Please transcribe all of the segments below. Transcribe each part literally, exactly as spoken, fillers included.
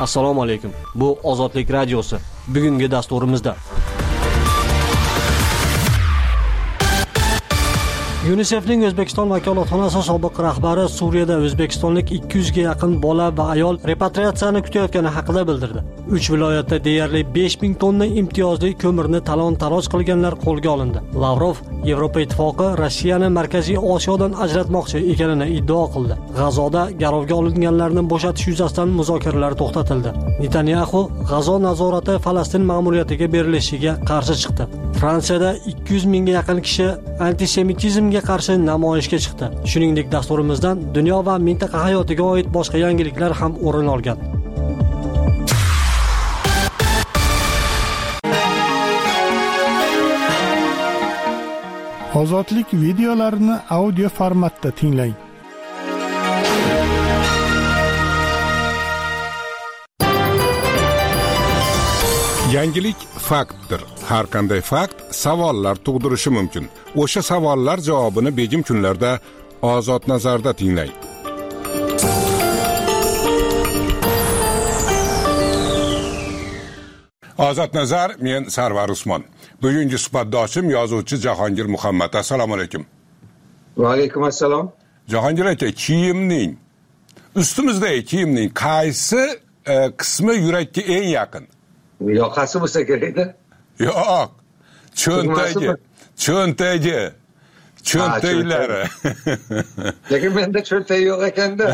Assalomu alaykum. Bu Ozodlik radiosi. Bugungi dasturimizda UNICEF'ning O'zbekiston vakolatxonasi sobiq rahbari Suriyada o'zbekistonlik ikki yuzga yaqin bola va ayol repatriatsiyani kutayotgani haqida bildirdi. uch viloyatda deyarli besh ming tonna imtiyozli ko'mirni talon-taroj qilganlar qo'lga olindi. Lavrov Yevropa ittifoqi Rossiyani Markaziy Osiyodan ajratmoqchi ekanini iddao qildi. G'azoda garovga olinganlarni bo'shatish yuzasidan muzokaralar to'xtatildi. Netanyahu G'azo nazorati Falastin ma'muriyatiga berilishiga qarshi chiqdi. Fransiyada ikki yuz mingga yaqin kishi antisemitizmga qarshi namoyishga chiqdi. Shuningdek, dasturimizdan dunyo va mintaqa hayotiga oid boshqa yangiliklar ham o'rin olgan. Ozodlik videolarini audio formatda tinglang. Yangilik faktdir. Har qanday fakt savollar tug'dirishi mumkin. O'sha savollar javobini begim kunlarda Ozod nazarda tinglang. Ozod nazar, men Sarvar Usmon. Bugungi suhbatdoshim yozuvchi Jahongir Muhammad. Assalomu alaykum. Va alaykum assalom. Jahongir aka, kiyimning ustimizdagi kiyimning qaysi e, qismi yurakka eng yaqin? Yoqasi bo'lsa kerak-da. Yo'q. Cho'ntagi. Cho'ntagi. Cho'ntaklari. Lekin menda cho'ntak yo'q ekanda.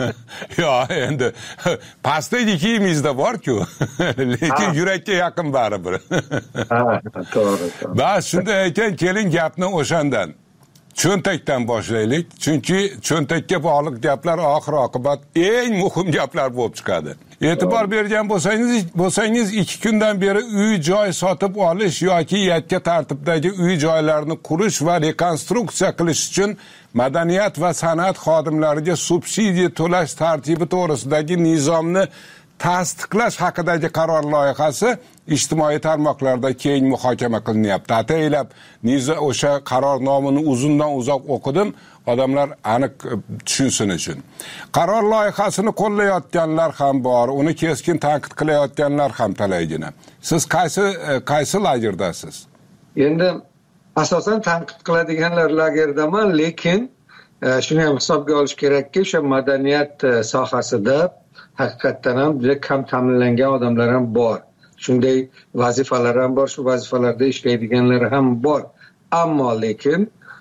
Yo'q, endi pastdagi kiyimingizda bor-ku, lekin yurakka yaqin baribir. Ha, to'g'ri. Bas, shunday ekan, keling gapni o'shandan. Cho'ntakdan boshlaylik, chunki cho'ntakka bog'liq gaplar oxir-oqibat eng muhim gaplar bo'lib chiqadi. E'tibor bergan bo'lsangiz, bo'lsangiz ikki kundan beri uy-joy sotib olish yoki yakka tartibdagi uy-joylarni qurish va rekonstruksiya qilish uchun madaniyat va san'at xodimlariga subsidiya to'lash tartibi to'g'risidagi nizomni tasdiqlash haqidagi qaror loyihasi ijtimoiy tarmoqlarda keng muhokama qilinyapti. Ataylab nizo o'sha qaror nomini uzundan uzoq o'qidim, odamlar aniq tushunsin uchun. Qaror loyihasini qo'llayotganlar ham bor, uni keskin tanqid qilayotganlar ham talaygina. Siz qaysi qaysi lagerdasiz? Endi asosan tanqid qiladiganlar lagerdaman, lekin shuni ham hisobga olish kerakki, o'sha madaniyat sohasida haqiqatdan ham juda kam ta'minlangan odamlar ham bor. Shunday vazifalar ham bor, shu vazifalarda ishlaydiganlar ham bor. Ammo lekin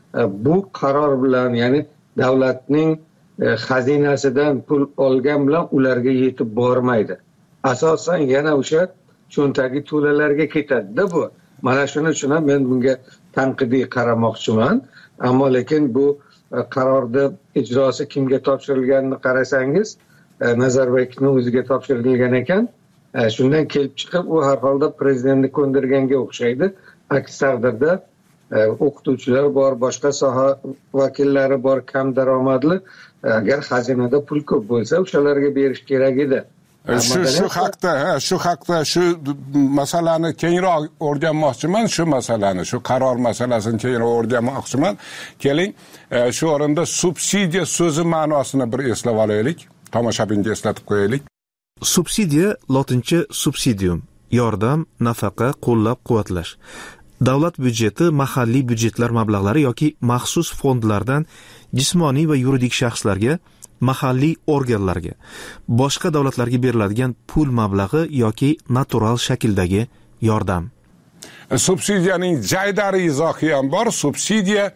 bu qaror bilan, ya'ni davlatning xazinasidan pul olgan bilan ularga yetib bormaydi. Asosan yana o'sha cho'ntagi to'lalarga ketadi-da bu. Mana shuning uchun ham men bunga tanqidiy qaramoqchiman. Ammo lekin bu qarorda ijrosi kimga topshirilganini qarasangiz, Nazarbayevning o'ziga topshirilgan ekan. Shundan kelib chiqib, u har holda prezidentni ko'ndirganga o'xshaydi. Aks taqdirda o'qituvchilar bor, boshqa soha vakillari bor, kam daromadli. Agar xazinada pul ko'p bo'lsa, o'shalarga berish kerak edi. Shu shu haqda, shu haqda shu masalani kengroq o'rganmoqchiman, shu masalani, shu qaror masalasini kengroq o'rganmoqchiman. Keling, shu o'rinda subsidiya so'zi ma'nosini bir eslab olaylik. Tomoshabinga eslatib qo'yaylik. Subsidiya lotincha subsidium, yordam, nafaqa, qo'llab-quvvatlash. Davlat byudjeti mahalliy byudjetlar mablag'lari yoki maxsus fondlardan jismoniy va yuridik shaxslarga, mahalliy organlarga, boshqa davlatlarga beriladigan pul mablag'i yoki natural shakldagi yordam. Subsidiyaning jaydari izohi ham bor. Subsidiya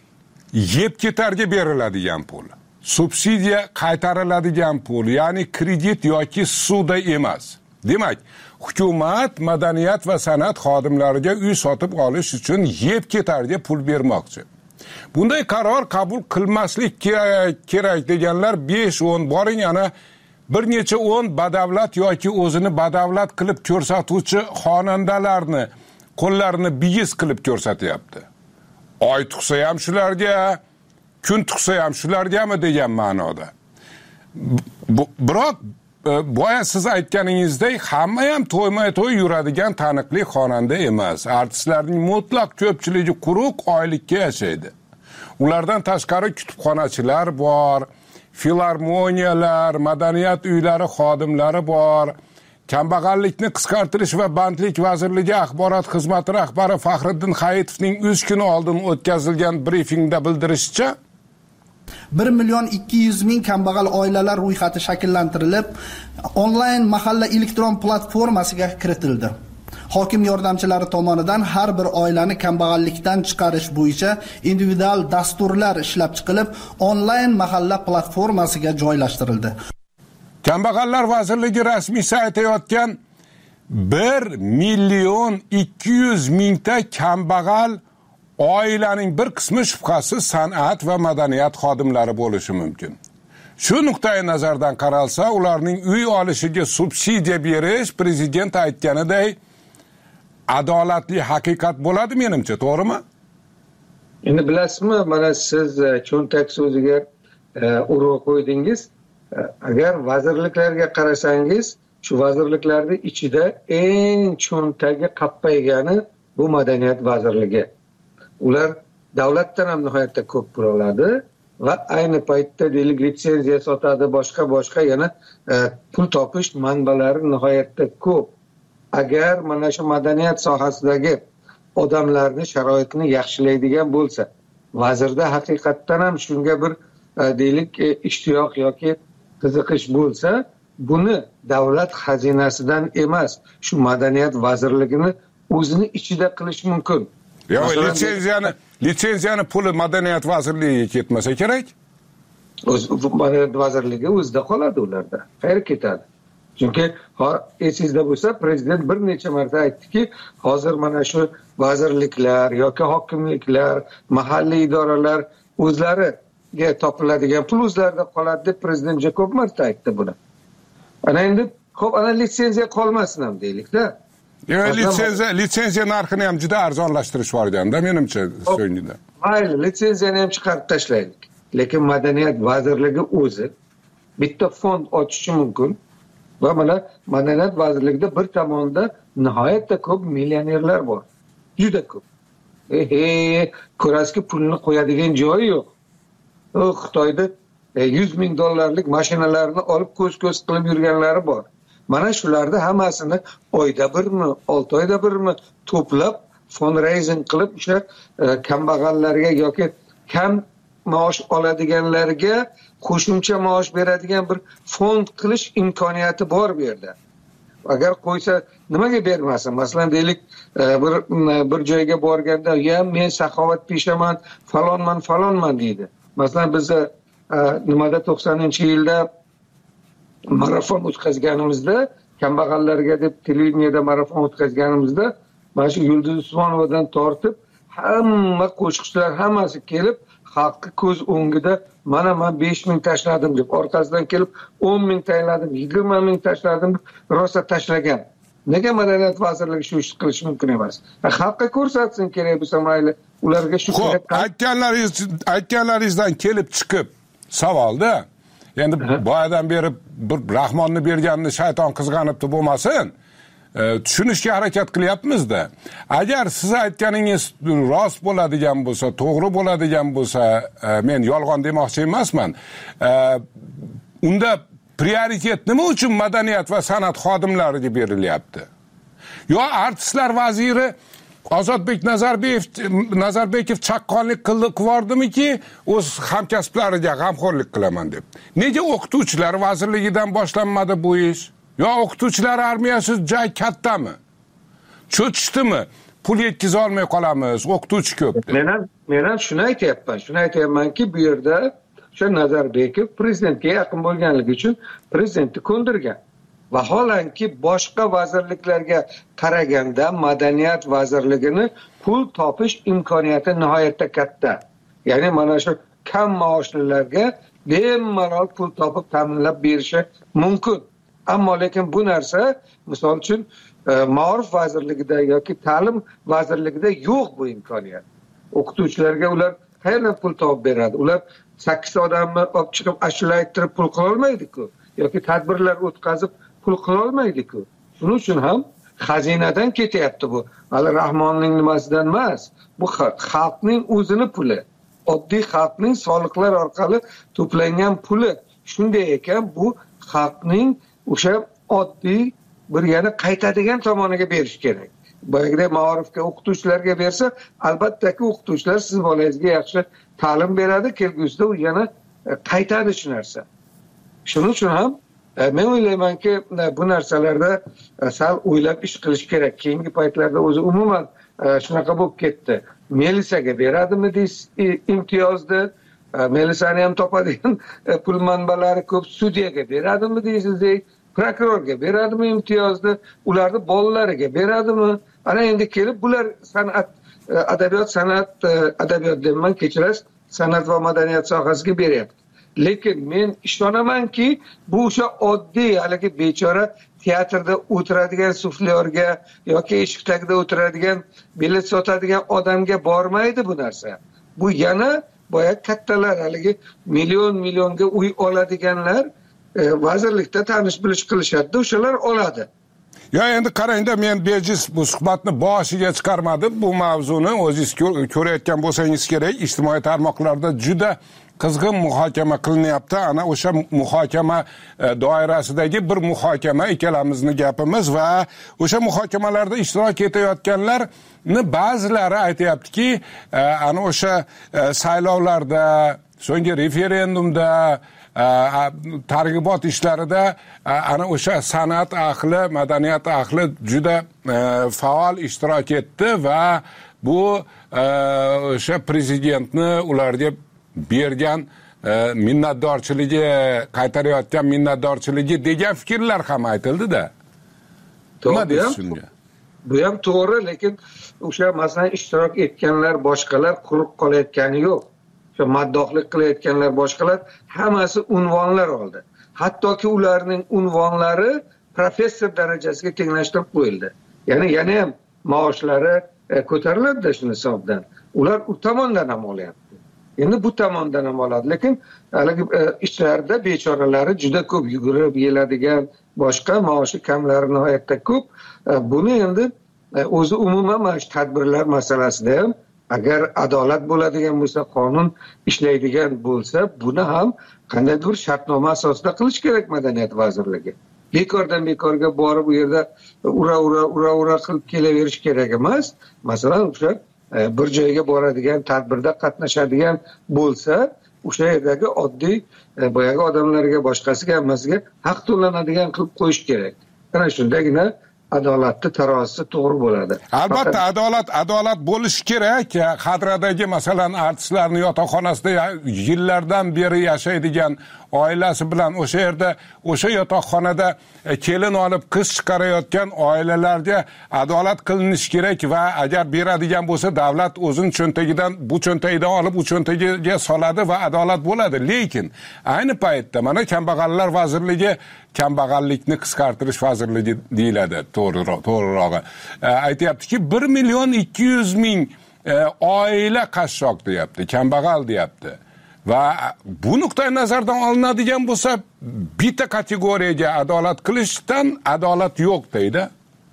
yeb ketarga beriladigan pul. Subsidiya qaytariladigan pul, ya'ni kredit yoki suvda emas. Demak, hukumat madaniyat va san'at xodimlariga uy sotib olish uchun yeb ketarga pul bermoqchi. Bunday qaror qabul qilmaslik kerak deganlar besh o'n boring, ana bir necha o'n badavlat yoki o'zini badavlat qilib ko'rsatuvchi xonandalarni qo'llarini bigiz qilib ko'rsatyapti. Oy tuqsa ham shularga, kun tuqsa ham shulargami degan ma'noda. Biroq boya siz aytganingizdek, hamma ham to'ymay-to'y yuradigan taniqli xonanda emas. Artistlarning mutlaq ko'pchiligi quruq oylikka yashaydi. Ulardan tashqari kutubxonachilar bor, filarmoniyalar, madaniyat uylari xodimlari bor, Kambag'allikni qisqartirish va bandlik vazirligi axborot xizmati rahbari Faxriddin Hayitovning uch kun oldin o'tkazilgan brifingda bildirishicha, bir million ikki yuz ming kambag'al oilalar ro'yxati shakllantirilib, onlayn mahalla elektron platformasiga kiritildi. Hokim yordamchilari tomonidan har bir oilani kambag'allikdan chiqarish bo'yicha individual dasturlar ishlab chiqilib, onlayn mahalla platformasiga joylashtirildi. Kambag'allar vazirligi rasmiysi aytayotgan bir million ikki yuz mingta kambag'al oilaning bir qismi shubhasiz san'at va madaniyat xodimlari bo'lishi mumkin. Shu nuqtai nazardan qaralsa, ularning uy olishiga subsidiya berish prezident aytganiday adolatli haqiqat bo'ladi menimcha, to'g'rimi? Endi bilasizmi, mana siz cho'ntak so'ziga urg'u qo'ydingiz. Agar vazirliklarga qarasangiz, shu vazirliklarning ichida eng cho'ntagi qappaygani bu madaniyat vazirligi. Ular davlatdan ham nihoyatda ko'p pul oladi va ayni paytda deylik litsenziya sotadi, boshqa boshqa yana e, pul topish manbalari nihoyatda ko'p. Agar mana shu madaniyat sohasidagi odamlarning sharoitini yaxshilaydigan bo'lsa, vazirda haqiqatdan ham shunga bir e, deylik e, ishtiyoq yoki qiziqish bo'lsa, buni davlat xazinasidan emas, shu madaniyat vazirligini o'zini ichida qilish mumkin. Yo, litsenziyani, litsenziyani puli madaniyat vazirligiga ketmasa kerak. O'z madaniyat vazirligi o'zida qoladi ularda. Qayerga ketadi? Chunki esingizda bo'lsa, prezident bir necha marta aytdiki, hozir mana shu vazirliklar yoki hokimliklar, mahalliy idoralar o'zlariga topiladigan pul o'zlarida qoladi deb prezident juda ko'p marta aytdi buni. Ana endi ko'p ana litsenziya qolmasin ham deylikda. Yo, litsenziya, litsenziya narxini ham juda arzonlashtirish bor ekanda, menimcha so'ngida. Mayli, litsenziyani ham chiqarib tashlaylik. Lekin madaniyat vazirligi o'zi bitta fond ochishi mumkin. Va mana madaniyat vazirligida bir tomonda nihoyatda ko'p millionerlar bor. Juda ko'p. Ehe, ko'rasizki pulni qo'yadigan joyi yo'q. O Xitoyda yuz ming dollarlik mashinalarni olib ko'z-ko'z qilib yurganlari bor. Mana shularda hammasini oyda birmi, olti oyda birmi to'plab fundraising qilib o'sha kambag'allarga yoki kam maosh oladiganlarga qo'shimcha maosh beradigan bir fond qilish imkoniyati bor bu yerda. Agar qo'ysa, nimaga bermasin? Masalan, deylik, bir bir joyga borganda, "Ya, men saxovatpeshaman, falonman, falonman" deydi. Masalan, biz nimada to'qsoninchi yilda marafon o'tkazganimizda, kambag'allarga deb televideniyada marafon o'tkazganimizda, mana shu Yulduz Usmonovadan tortib hamma qo'shiqchilar hammasi kelib, xalqqa ko'z o'ngida mana men besh ming tashladim deb, orqasidan kelib o'n ming tashladim, yigirma ming tashladim, rosa tashlagan. Nega madaniyat vazirligi shu ishni qilish mumkin emas? Xalqqa ko'rsatsin kerak bo'lsa mayli, ularga shu kerak. Aytganlaringiz aytganlaringizdan kelib chiqib savolda, endi boyadan beri bir Rahmonni berganini shayton qizg'anibdi bo'lmasin, tushunishga harakat qilyapmiz-da. Agar siz aytganingiz rost bo'ladigan bo'lsa, to'g'ri bo'ladigan bo'lsa, men yolg'on demoqchi emasman. Unda prioritet nima uchun madaniyat va san'at xodimlariga berilyapti? Yo artistlar vaziri Ozodbek Nazarbeyev Nazarbekov chaqqonlik qildi, quvordimiki, o'z hamkasblariga g'amxo'rlik qilaman deb. Nega o'qituvchilar vazirligidan boshlanmadi bu ish? Yo o'qituvchilar armiyasi joy kattami? Cho'chishdimi? Pul yetkiza olmay qolamiz, o'qituvchi ko'p deb. Men ham men ham shuni aytayapman. Shuni aytayapmanki, bu yerda o'sha Nazarbekov prezidentga yaqin bo'lganligi uchun prezidentni ko'ndirgan. Vaholanki boshqa vazirliklarga qaraganda madaniyat vazirligini pul topish imkoniyati nihoyatda katta. Ya'ni mana shu kam maoshlilarga bemalol pul topib ta'minlab berishi mumkin. Ammo lekin bu narsa, misol uchun, Ma'rif vazirligida yoki ta'lim vazirligida yo'q bu imkoniyat. O'qituvchilarga ular qayerdan pul topib beradi? Ular sakkiz odamni olib chiqib ashula ayttirib pul qila olmaydi-ku, yoki tadbirlar o'tkazib pul qila olmaydi-ku. Shuning uchun ham xazinadan ketyapti bu. Hali Rahmonning nimasidan emas. Bu xalqning o'zini puli. Oddiy xalqning soliqlar orqali to'plangan puli. Shunday ekan, bu xalqning o'sha oddiy bir yana qaytadigan tomoniga berish kerak. Boyagidek ma'rifga o'qituvchilarga bersa, albattaki o'qituvchilar siz bolangizga yaxshi ta'lim beradi, kelgusida u yana qaytadi shu narsa. Shuning uchun ham men o'ylaymanki, bu narsalarda sal o'ylab ish qilish kerak. Keyingi paytlarda o'zi umuman shunaqa bo'lib ketdi. Milisaga beradimi deysiz imtiyozni, milisani ham topadigan pul manbalari ko'p, sudyaga beradimi deysiz, prokurorga beradimi imtiyozni, ularni bolalariga beradimi? Ana endi kelib bular san'at, adabiyot, san'at, adabiyot deyman, kechirasiz, san'at va madaniyat sohasiga beryapti. Lekin men ishonamanki, bu o'sha oddiy haligi bechora teatrda o'tiradigan suflyorga yoki eshik tagida o'tiradigan bilet sotadigan odamga bormaydi bu narsa. Bu yana boya kattalar, haligi million millionga uy oladiganlar e, vazirlikda tanish bilish qilishadi, o'shalar oladi. Ya endi qarangda, men bejiz bu suhbatni boshiga chiqarmadim. Bu mavzuni o'zingiz ko'rayotgan bo'lsangiz kerak, ijtimoiy tarmoqlarda juda qizg'in muhokama qilinyapti. Ana o'sha muhokama doirasidagi bir muhokama, ikkalamizni gapimiz va o'sha muhokamalarda ishtirok etayotganlarni ba'zilari aytayaptiki, ana o'sha saylovlarda, so'nggi referendumda, targ'ibot ishlarida ana o'sha san'at ahli, madaniyat ahli juda faol ishtirok etdi va bu o'sha prezidentni ularga bergan minnatdorchiligi, qaytarayotgan minnatdorchiligi degan fikrlar ham aytildi-da. Nima deysiz shunga? Bu ham to'g'ri, lekin o'sha masalan ishtirok etganlar boshqalar quruq qolayotgani yo'q. O'sha maddohlik qilayotganlar boshqalar hammasi unvonlar oldi. Hattoki ularning unvonlari professor darajasiga tenglashtirib qo'yildi. Ya'ni yana ham maoshlari ko'tariladi shu hisobdan. Ular u tomondan ham olyapti. Endi bu tomondan ham oladi, lekin haligi ishlarda bechoralari juda ko'p, yugurib yeladigan, boshqa maoshi kamlari nihoyatda ko'p. Buni endi o'zi umuman mana shu tadbirlar masalasida ham agar adolat bo'ladigan bo'lsa, qonun ishlaydigan bo'lsa, buni ham qandaydir bir shartnoma asosida qilish kerak Madaniyat vazirligi. Bekordan bekorga borib u yerda ura ura ura ura qilib kelaverish kerak emas. Masalan, o'sha bir joyga boradigan, tadbirda qatnashadigan bo'lsa, o'sha yerdagi oddiy boyagi odamlarga, boshqasiga, hammasiga haq to'lanadigan qilib qo'yish kerak. Ana shundagina adolatni tarozisi to'g'ri bo'ladi. Albatta adolat adolat bo'lishi kerak. Xadradagi masalan artistlarning yotoqxonasida yillardan beri yashaydigan oilasi bilan o'sha yerda o'sha yotoqxonada kelin olib qiz chiqarayotgan oilalarga adolat qilinishi kerak va agar beradigan bo'lsa davlat o'zini cho'ntagidan bu cho'ntagidan olib u cho'ntagiga soladi va adolat bo'ladi. Lekin ayni paytda mana Kambag'allar vazirligi kambag'allikni qisqartirish vazirligi deyiladi, to'g'rirog'i. Aytayaptiki, bir million ikki yuz ming oila qashshoq deyapti, kambag'al deyapti. Va bu nuqtai nazardan olinadigan bo'lsa, bitta kategoriyaga adolat qilishdan adolat yo'q deydi.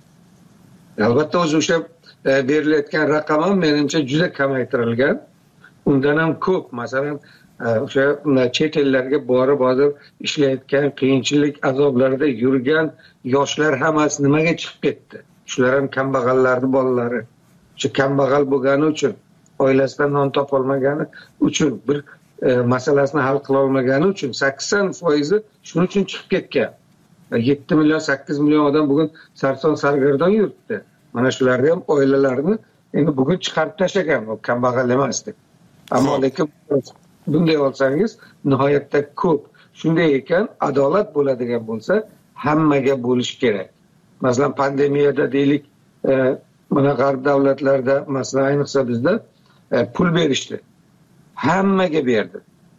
Albatta o'zi o'sha berilayotgan raqam ham menimcha juda kamaytirilgan. Undan ham ko'p, masalan, o'sha chet ellarga borib hozir ishlayotgan, qiyinchilik azoblarida yurgan yoshlar hammasi nimaga chiqib ketdi? Shular ham kambag'allarning bolalari. Shu kambag'al bo'lgani uchun, oilasidan non topolmagani uchun, bir masalasini hal qila olmagani uchun sakson foiz shuning uchun chiqib ketgan. yetti million sakkiz million odam bugun sarson sargardon yuribdi. Mana shularni ham oilalarini endi bugun chiqarib tashlagan, u kambag'al emasdi. Ammo lekin bunday olsangiz nihoyatda ko'p. Shunday ekan, adolat bo'ladigan bo'lsa, hammaga bo'lish kerak. Masalan, pandemiyada deylik, e, mana g'arb davlatlarida, masalan, ayniqsa bizda e, pul berishdi. Hammaga berdi.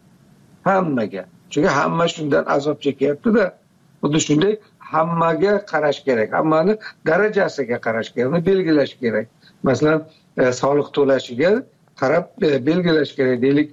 Hammaga. Chunki hamma shundan azob chekyapti-da. Xuddi shunday hammaga qarash kerak. Hammani darajasiga qarash kerak, uni belgilash kerak. Masalan, e, soliq to'lashiga qarab e, belgilash kerak. Deylik,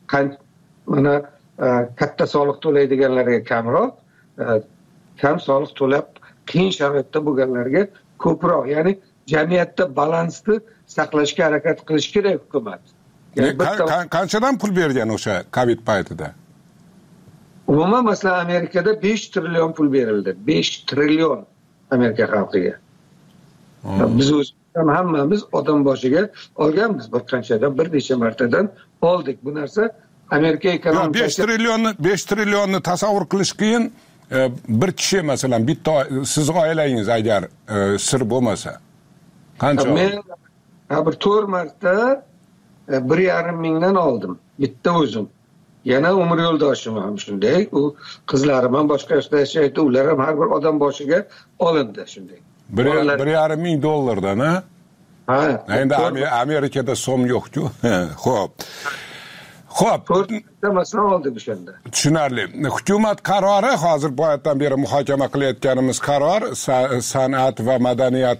mana e, katta soliq to'laydiganlarga kamroq, e, kam soliq to'lab qiyin sharoitda bo'lganlarga ko'proq, ya'ni jamiyatda balansni saqlashga harakat qilish kerak hukumat. Qanchadan pul bergan o'sha Covid paytida? Umuman masalan Amerikada besh trillion pul berildi. besh trillion. Amerika xalqiga. Biz o'zimiz ham hammamiz odam boshiga olganmiz bir qanchadan, bir necha martadan oldik bu narsa. Amerika ekonomikasi besh trillionni besh trillionni tasavvur qilish qiyin. Bir kishi masalan bitta siz oilangiz agar sir bo'lmasa qancha? Men bir to'rt marta bir yarim mingdan oldim bitta o'zim. Yana umr yo'ldoshim ham shunday, u qizlarim ham boshqa yoshda yashaydi, ular ham har bir odam boshiga olindi shunday. bir yarim ming dollardan, ha? Ha. Endi Amerikada so'm yo'q-ku. Xo'p. Xo'p, to'rtta masala oldik o'shanda. Tushunarli. Hukumat qarori hozir bu yerdan beri muhokama qilayotganimiz qaror san'at va madaniyat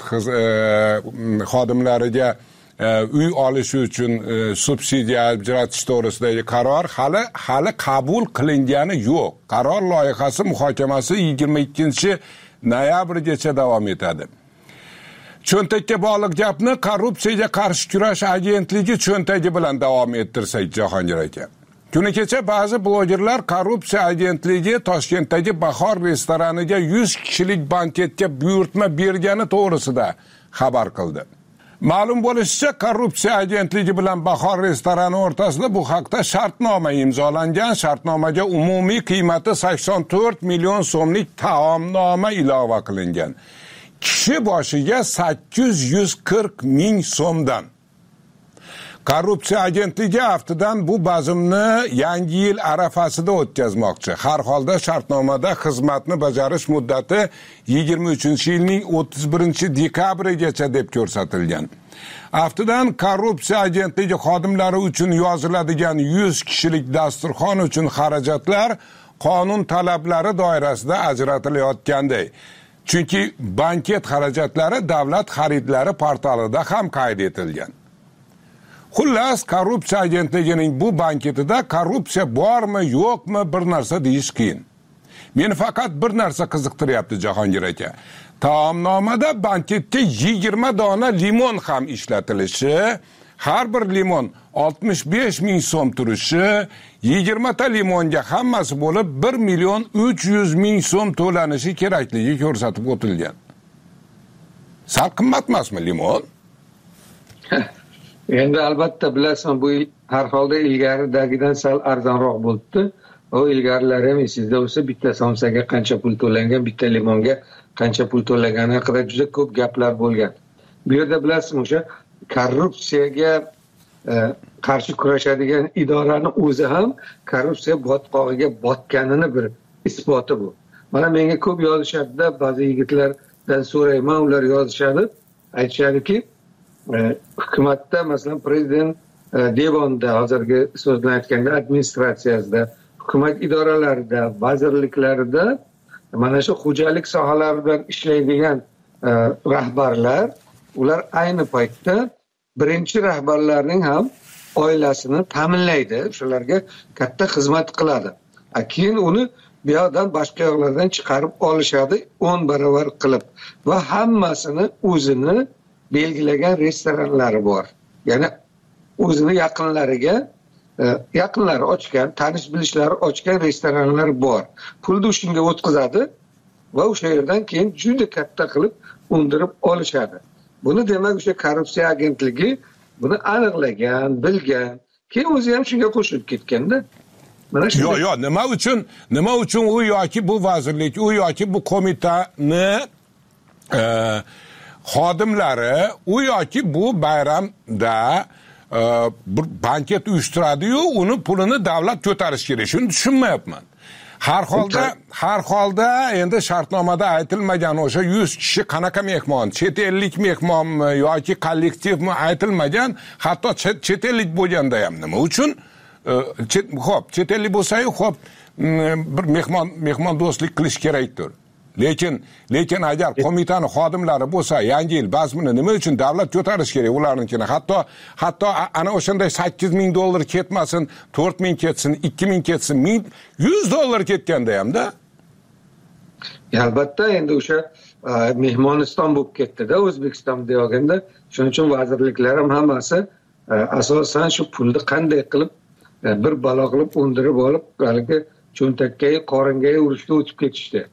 xodimlariga uy olish uchun subsidiya ajratish to'g'risidagi qaror hali hali qabul qilingani yo'q. Qaror loyihasi muhokamasi yigirma ikkinchi noyabrgacha davom etadi. Cho'ntakka bog'liq gapni korrupsiyaga qarshi kurash agentligi cho'ntagi bilan davom ettirsak, Jahongir aka. Kuni kecha ba'zi blogerlar korrupsiya agentligi Toshkentdagi Bahor restoraniga yuz kishilik banketga buyurtma bergani to'g'risida xabar qildi. Ma'lum bo'lishicha, korrupsiya agentligi bilan Bahor restorani o'rtasida bu haqda shartnoma imzolangan. Shartnomaga umumiy qiymati sakson to'rt million so'mlik taomnoma ilova qilingan. Kishi boshiga sakkiz yuz qirq ming so'mdan. Korrupsiya agentligi haftadan bu bazmni yangi yil arafasida o'tkazmoqchi. Har holda shartnomada xizmatni bajarish muddati yigirma uchinchi yilning o'ttiz birinchi dekabrigacha deb ko'rsatilgan. Haftadan korrupsiya agentligi xodimlari uchun yoziladigan yuz kishilik dasturxon uchun xarajatlar qonun talablari doirasida ajratilayotganday. Chunki banket xarajatlari davlat xaridlari portalida ham qayd etilgan. Xullas, korrupsiya agentligining bu banketida korrupsiya bormi, yo'qmi bir narsa deyish qiyin. Meni faqat bir narsa qiziqtiryapti Jahongir aka. Taomnomada banketga yigirma dona limon ham ishlatilishi, har bir limon oltmish besh ming so'm turishi, yigirma ta limonga hammasi bo'lib bir million uch yuz ming so'm to'lanishi kerakligi ko'rsatib o'tilgan. Sal qimmat emasmi limon? Endi albatta bilasizmi, bu har holda ilgaridagidan sal arzonroq bo'libdi. O ilgarilari ham esingizda bo'lsa, bitta somsaga qancha pul to'langan, bitta limonga qancha pul to'langani haqida juda ko'p gaplar bo'lgan. Bu yerda bilasizmi, o'sha korrupsiyaga qarshi kurashadigan idorani o'zi ham korrupsiya botqog'iga botganini bir isboti bu. Mana menga ko'p yozishadi-da, ba'zi yigitlardan so'rayman, ular yozishadi, aytishadiki, hukumatda masalan prezident devonda, hozirgi so'zni aytganda administratsiyasida, hukumat idoralarida, vazirliklarida mana shu xo'jalik sohalarida ishlaydigan rahbarlar, ular ayni paytda birinchi rahbarlarning ham oilasini ta'minlaydi, shularga katta xizmat qiladi. Keyin uni bu yoqdan boshqa yoqlardan chiqarib olishadi o'n barobar qilib va hammasini o'zini belgilagan restoranlari bor. Ya'ni o'zini yaqinlariga yaqinlari ochgan, tanish bilishlari ochgan restoranlar bor. Pulni shunga o'tkazadi va o'sha yerdan keyin juda katta qilib undirib olishadi. Buni demak o'sha korrupsiya agentligi buni aniqlagan, bilgan, keyin o'zi ham shunga qo'shilib ketganda. Mana shu. Yo'q, yo'q, nima uchun, nima uchun u yoki bu vazirlik, u yoki bu qo'mitani e, xodimlari, u yoki bu bayramda e, bir banket uyushtiradi-yu, uni pulini davlat ko'tarish kerak. Shuni tushunmayapman. Har holda, har holda endi shartnomada aytilmagan o'sha yuz kishi qanaqa mehmon, chet ellik mehmonmi yoki kollektivmi aytilmagan, hatto chet ellik bo'lganda ham nima uchun? Xo'p, chet ellik bo'lsa-yu, xo'p, bir mehmon mehmon do'stlik qilish kerakdir. Lekin lekin agar qo'mitani xodimlari bo'lsa, yangi yil bazmini nima uchun davlat ko'tarish kerak ularnikini? Hatto hatto ana o'shanday sakkiz ming dollar ketmasin, to'rt ming ketsin, ikki ming ketsin, yuz dollar ketganda ham-da. Albatta, endi o'sha mehmoniston bo'lib ketdi-da O'zbekiston deyoganda, shuning uchun vazirliklar ham hammasi asosan shu pulni qanday qilib bir balo qilib undirib olib, balki cho'ntakka, qoringa urishga o'tib ketishdi.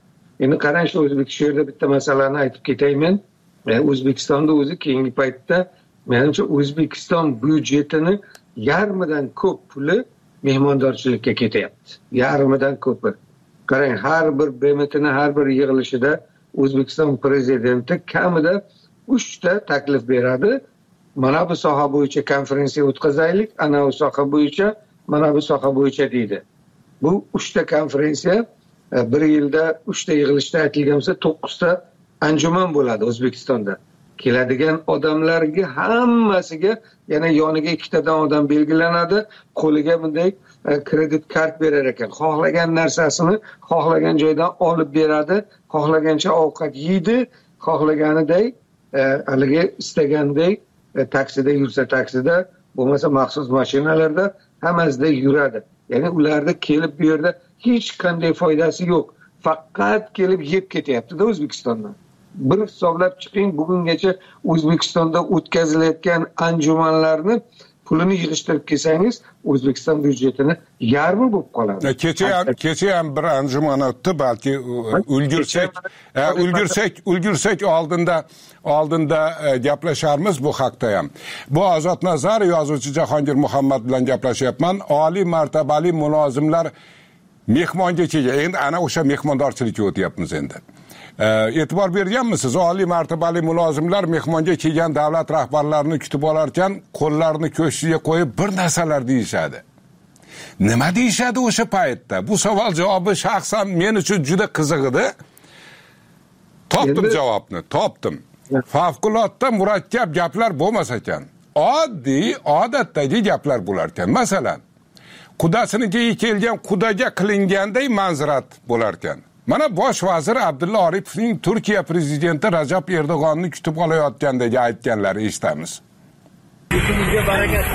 Endi qarang, shu o'zbek shu yerda bitta masalani aytib ketayman. O'zbekistonda o'zi keyingi paytda menimcha O'zbekiston byudjetini yarmidan ko'p puli mehmondorchilikka ketyapti. Yarmidan ko'pi. Qarang, har bir B M Tning har bir yig'ilishida O'zbekiston prezidenti kamida uchta taklif beradi. Mana bu soha bo'yicha konferensiya o'tkazaylik, ana bu soha bo'yicha, mana bu soha bo'yicha deydi. Bu uchta konferensiya bir yilda uchta yig'ilishda aytilgan bo'lsa, to'qqizta anjuman bo'ladi O'zbekistonda. Keladigan odamlarga hammasiga yana yoniga ikkitadan odam belgilanadi, qo'liga bunday kredit kart berar ekan. Xohlagan narsasini xohlagan joydan olib beradi, xohlagancha ovqat yeydi, xohlaganiday haligi istaganday taksida yursa taksida, bo'lmasa maxsus mashinalarda hammasida yuradi. Ya'ni ularda kelib bu yerda hech qanday foydasi yo'q. Faqat kelib yeb ketyapti-da O'zbekistondan. Bir hisoblab chiqing, bugungacha O'zbekistonda o'tkazilayotgan anjumanlarni pulini yig'ishtirib kelsangiz, O'zbekiston byudjetini yarmi bo'lib qoladi. Kecha ham kecha ham bir anjuman o'tdi, balki ulgursak, ulgursak, ulgursak oldinda oldinda gaplasharmiz bu haqda ham. Bu Ozod Nazar, yozuvchi Jahongir Muhammad bilan gaplashyapman. Oliy martabali mulozimlar mehmonga kelgan. Endi ana o'sha mehmondorchilikka o'tyapmiz endi. E'tibor berganmisiz? Oliy martabali mulozimlar mehmonga kelgan davlat rahbarlarini kutib olar ekan, qo'llarini ko'ksiga qo'yib bir narsalar deyishadi. Nima deyishadi o'sha paytda? Bu savol javobi shaxsan men uchun juda qiziq edi. Topdim javobni, topdim. Favqulodda murakkab gaplar bo'lmas ekan. Oddiy, odatdagi gaplar bo'lar ekan. Masalan, qudasinikiga kelgan qudaga qilinganday manzirat bo'lar ekan. Mana bosh vazir Abdulla Oripovning Turkiya prezidenti Rajab Erdo'g'onni kutib olayotgandagi aytganlari eshitamiz. Sizga barakat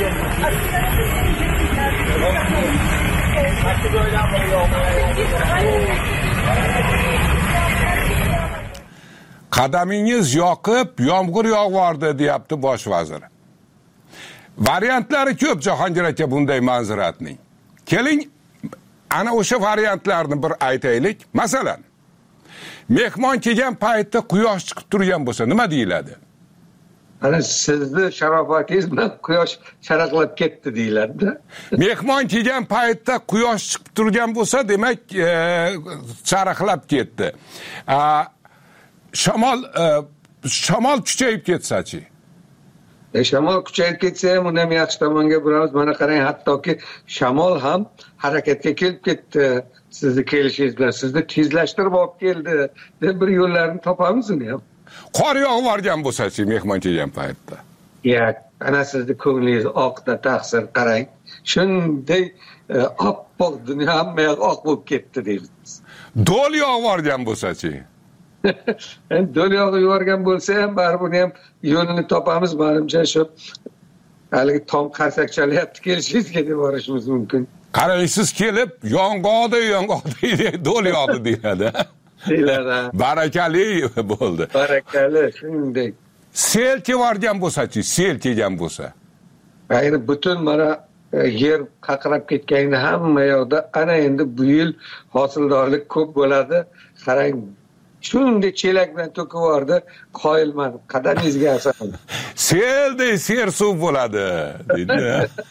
Qadamingiz yoqib, yomg'ir yog'vordi, deyapti bosh vazir. Variantlari ko'p Jahongir aka bunday manziratning. Keling, ana o'sha variantlarni bir aytaylik. Masalan, mehmon kelgan paytda quyosh chiqib turgan bo'lsa, nima deyiladi? Ana sizni sharofatingiz bilan quyosh charaqlab ketdi deyiladi. Mehmon kelgan paytda quyosh chiqib turgan bo'lsa, demak, e, charaqlab ketdi. E, shamol e, shamol kuchayib ketsa-chi? E, shamol kuchayib ketsa ham uni ham yaxshi tomonga buramiz. Mana qarang, hattoki shamol ham harakatga kelib ketdi. Sizni kelishingiz bilan sizni tezlashtirib olib keldi deb bir yo'llarini topamiz uni ham. Qor yog'vorgan bo'lsa-chi mehmon kelgan paytda? Ya, ana sizni ko'nglingiz oqda taqsir, qarang. Shunday oppoq dunyo hamma yoq oq bo'lib ketdi deymiz. Do'l yog'vorgan bo'lsa-chi? Endi do'l yog'ib yuborgan bo'lsa ham baribir uni ham yo'lini topamiz, menimcha shu haligi tom qarsak chalyapti kelishingizga deb borishimiz mumkin. Qarang, siz kelib yong'oqda yong'oqda do'l yog'di deyiladi. Deyiladi. Barakali bo'ldi. Barakali, shunday. Sel kelgan bo'lsa-chi, sel kelgan bo'lsa. Ayni butun mana yer qaqrab ketganda hamma yoqda ana endi bu yil hosildorlik ko'p bo'ladi. Qarang, shunday chelak bilan to'kib yubordi, qoyilman, qadamingizga asaman. Selday ser suv bo'ladi, deydi.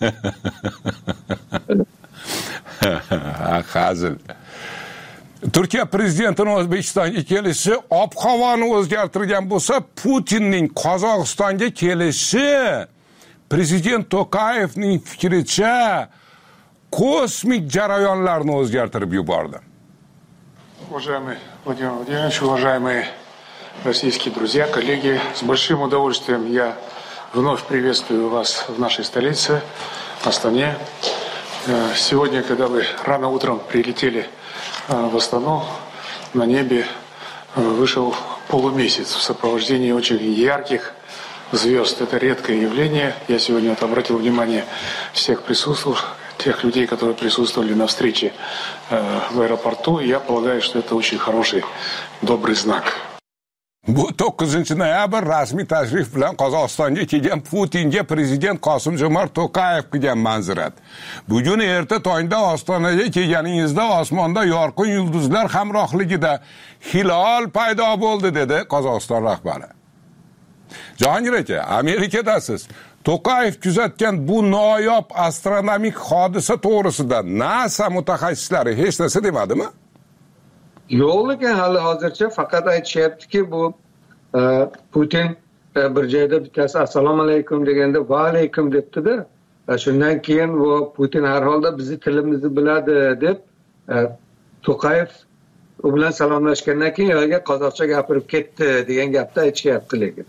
Hazil. Turkiya prezidentining O'zbekistonga kelishi ob-havoni o'zgartirgan bo'lsa, Putinning Qozog'istonga kelishi prezident To'qayevning fikricha kosmik jarayonlarni o'zgartirib yubordi. Уважаемый Владимир Владимирович, уважаемые российские друзья, коллеги, с большим удовольствием я вновь приветствую вас в нашей столице, Астане. Сегодня, когда вы рано утром прилетели в Астану, на небе вышел полумесяц в сопровождении очень ярких звезд. Это редкое явление. Я сегодня вот обратил внимание всех присутствующих, тех людей, которые присутствовали на встрече в аэропорту. И я полагаю, что это очень хороший, добрый знак. Bu to'qqizinchi noyabr rasmiy tashrif bilan Qozog'istonga kelgan Putinga prezident Qosim-Jomart To'qayev qilgan manzirat. Bugun erta tongda Ostonaga kelganingizda osmonda yorqin yulduzlar hamrohligida hilol paydo bo'ldi dedi Qozog'iston rahbari. Jahongir aka, Amerikadasiz. To'qayev kuzatgan bu noyob astronomik hodisa to'g'risida NASA mutaxassislari hech narsa demadimi? Yo'q ekan, hali hozircha faqat aytishyaptiki, bu e, Putin e, bir joyda bittasi assalomu alaykum deganda va alaykum debdi-da. E, shundan keyin bu Putin har holda bizni tilimizni biladi deb e, To'qayev u bilan salomlashgandan keyin yo'lga qozoqcha gapirib ketdi degan gapni aytishyapti lekin.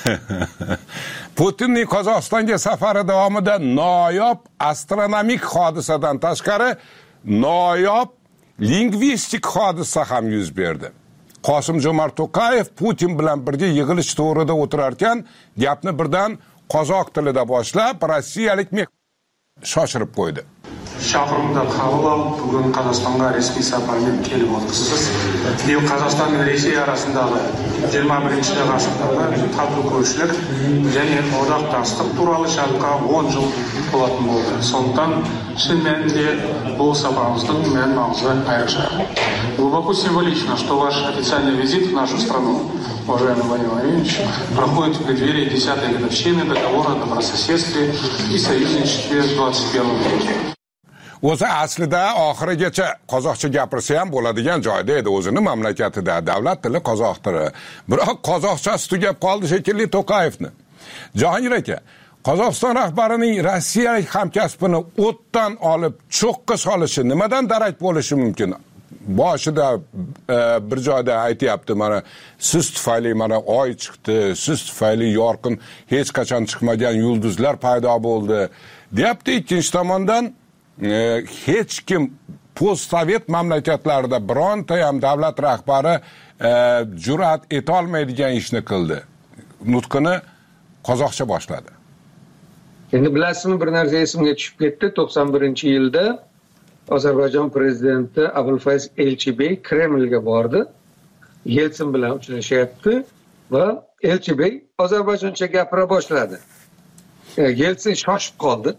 Putinning Qozog'istonga safari davomida noyob astronomik hodisadan tashqari noyob lingvistik hodisa ham yuz berdi. Qosim-Jomart To'qayev Putin bilan birga yig'ilish to'g'rida o'tirarkan, gapni birdan qozoq tilida boshlab, rossiyalik shoshirib qo'ydi. Шақырымды қабыл алып, бүгін Қазақстанға ресми сапармен келіп отырсыз. Биыл Қазақстан мен Ресей арасындағы жиырма бірінші ғасырдағы тату көршілік және одақтастық туралы шартқа он жыл толатын болды. Сондықтан шын мәнінде бұл сапарымыздың мән маңызы айрықша. Глубоко символично, что ваш официальный визит в нашу страну, уважаемый Владимир Владимирович, проходит в преддверии десятой годовщины договора о добрососедстве и союзничестве в двадцать первом веке. O'zi aslida oxirigacha qozoqcha gapirsa ham bo'ladigan joyda edi, o'zini mamlakatida davlat tili qozoq tili. Biroq qozoqchasi tugab qoldi shekilli To'qayevni. Jahongir aka, Qozog'iston rahbarining rossiyalik hamkasbini o'tdan olib cho'qqa solishi nimadan darak bo'lishi mumkin? Boshida e, bir joyda aytayapti, mana siz tufayli mana oy chiqdi, siz tufayli yorqin hech qachon chiqmagan yulduzlar paydo bo'ldi. Deyapti, ikkinchi tomondan e, hech kim post-sovet mamlakatlarida bironta ham davlat rahbari e, jur'at etolmaydigan ishni qildi. Nutqini qozoqcha boshladi. Endi bilasizmi, bir narsa esimga tushib ketdi. to'qson birinchi yilda Ozarbayjon prezidenti Abulfayz Elchibey Kremlga bordi. Yeltsin bilan uchrashyapti va Elchibey ozarbayjoncha gapira boshladi. Yeltsin shoshib qoldi.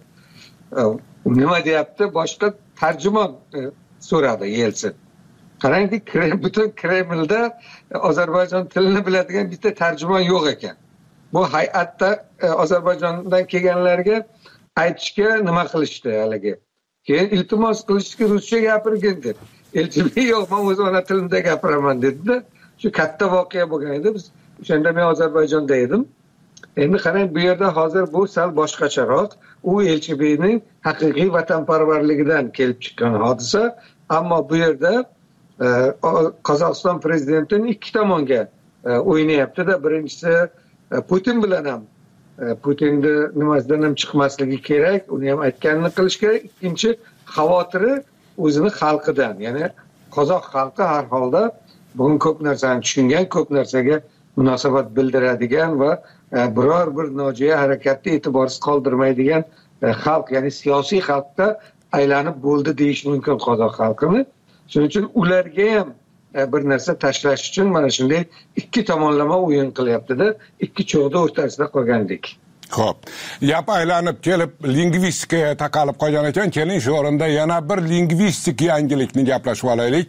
Nima deyapti? Boshqa tarjimon so'radi Yeltsin. Qarangki, butun Kremlda Ozarbayjon tilini biladigan bitta tarjimon yo'q ekan. Bu hay'atda Ozarbayjondan kelganlarga aytishga nima qilishdi haligi. Keyin iltimos qilishga ruscha gapirgin deb. Elchibey yo'q, men o'z ona tilimda gapiraman dedi-da. Shu katta voqea bo'lgan edi. Biz o'shanda men Ozarbayjonda edim. Endi qarang, bu yerda hozir bu sal boshqacharoq. U Elchibeyning haqiqiy vatanparvarligidan kelib chiqqan hodisa, ammo bu yerda e, Qozog'iston prezidentining ikki tomonga e, o'ynayapti-da. Birinchisi e, Putin bilan ham Putinni nimasidan ham chiqmasligi kerak, uni ham aytganini qilish kerak. Ikkinchi xavotiri o'zini xalqidan, ya'ni qozoq xalqi har holda bugun ko'p narsani tushungan, ko'p narsaga munosabat bildiradigan va biror bir nojo'ya harakatni e'tiborsiz qoldirmaydigan xalq, ya'ni siyosiy xalqda aylanib bo'ldi deyish mumkin qozoq xalqini. Shuning uchun ularga ham bir narsa tashlash uchun mana shunday ikki tomonlama o'yin qilyapti-da, ikki cho'g'da o'rtasida qolgandik. Xo'p, gap aylanib kelib lingvistikaga taqalib qolgan ekan, keling shu o'rinda yana bir lingvistik yangilikni gaplashib olaylik.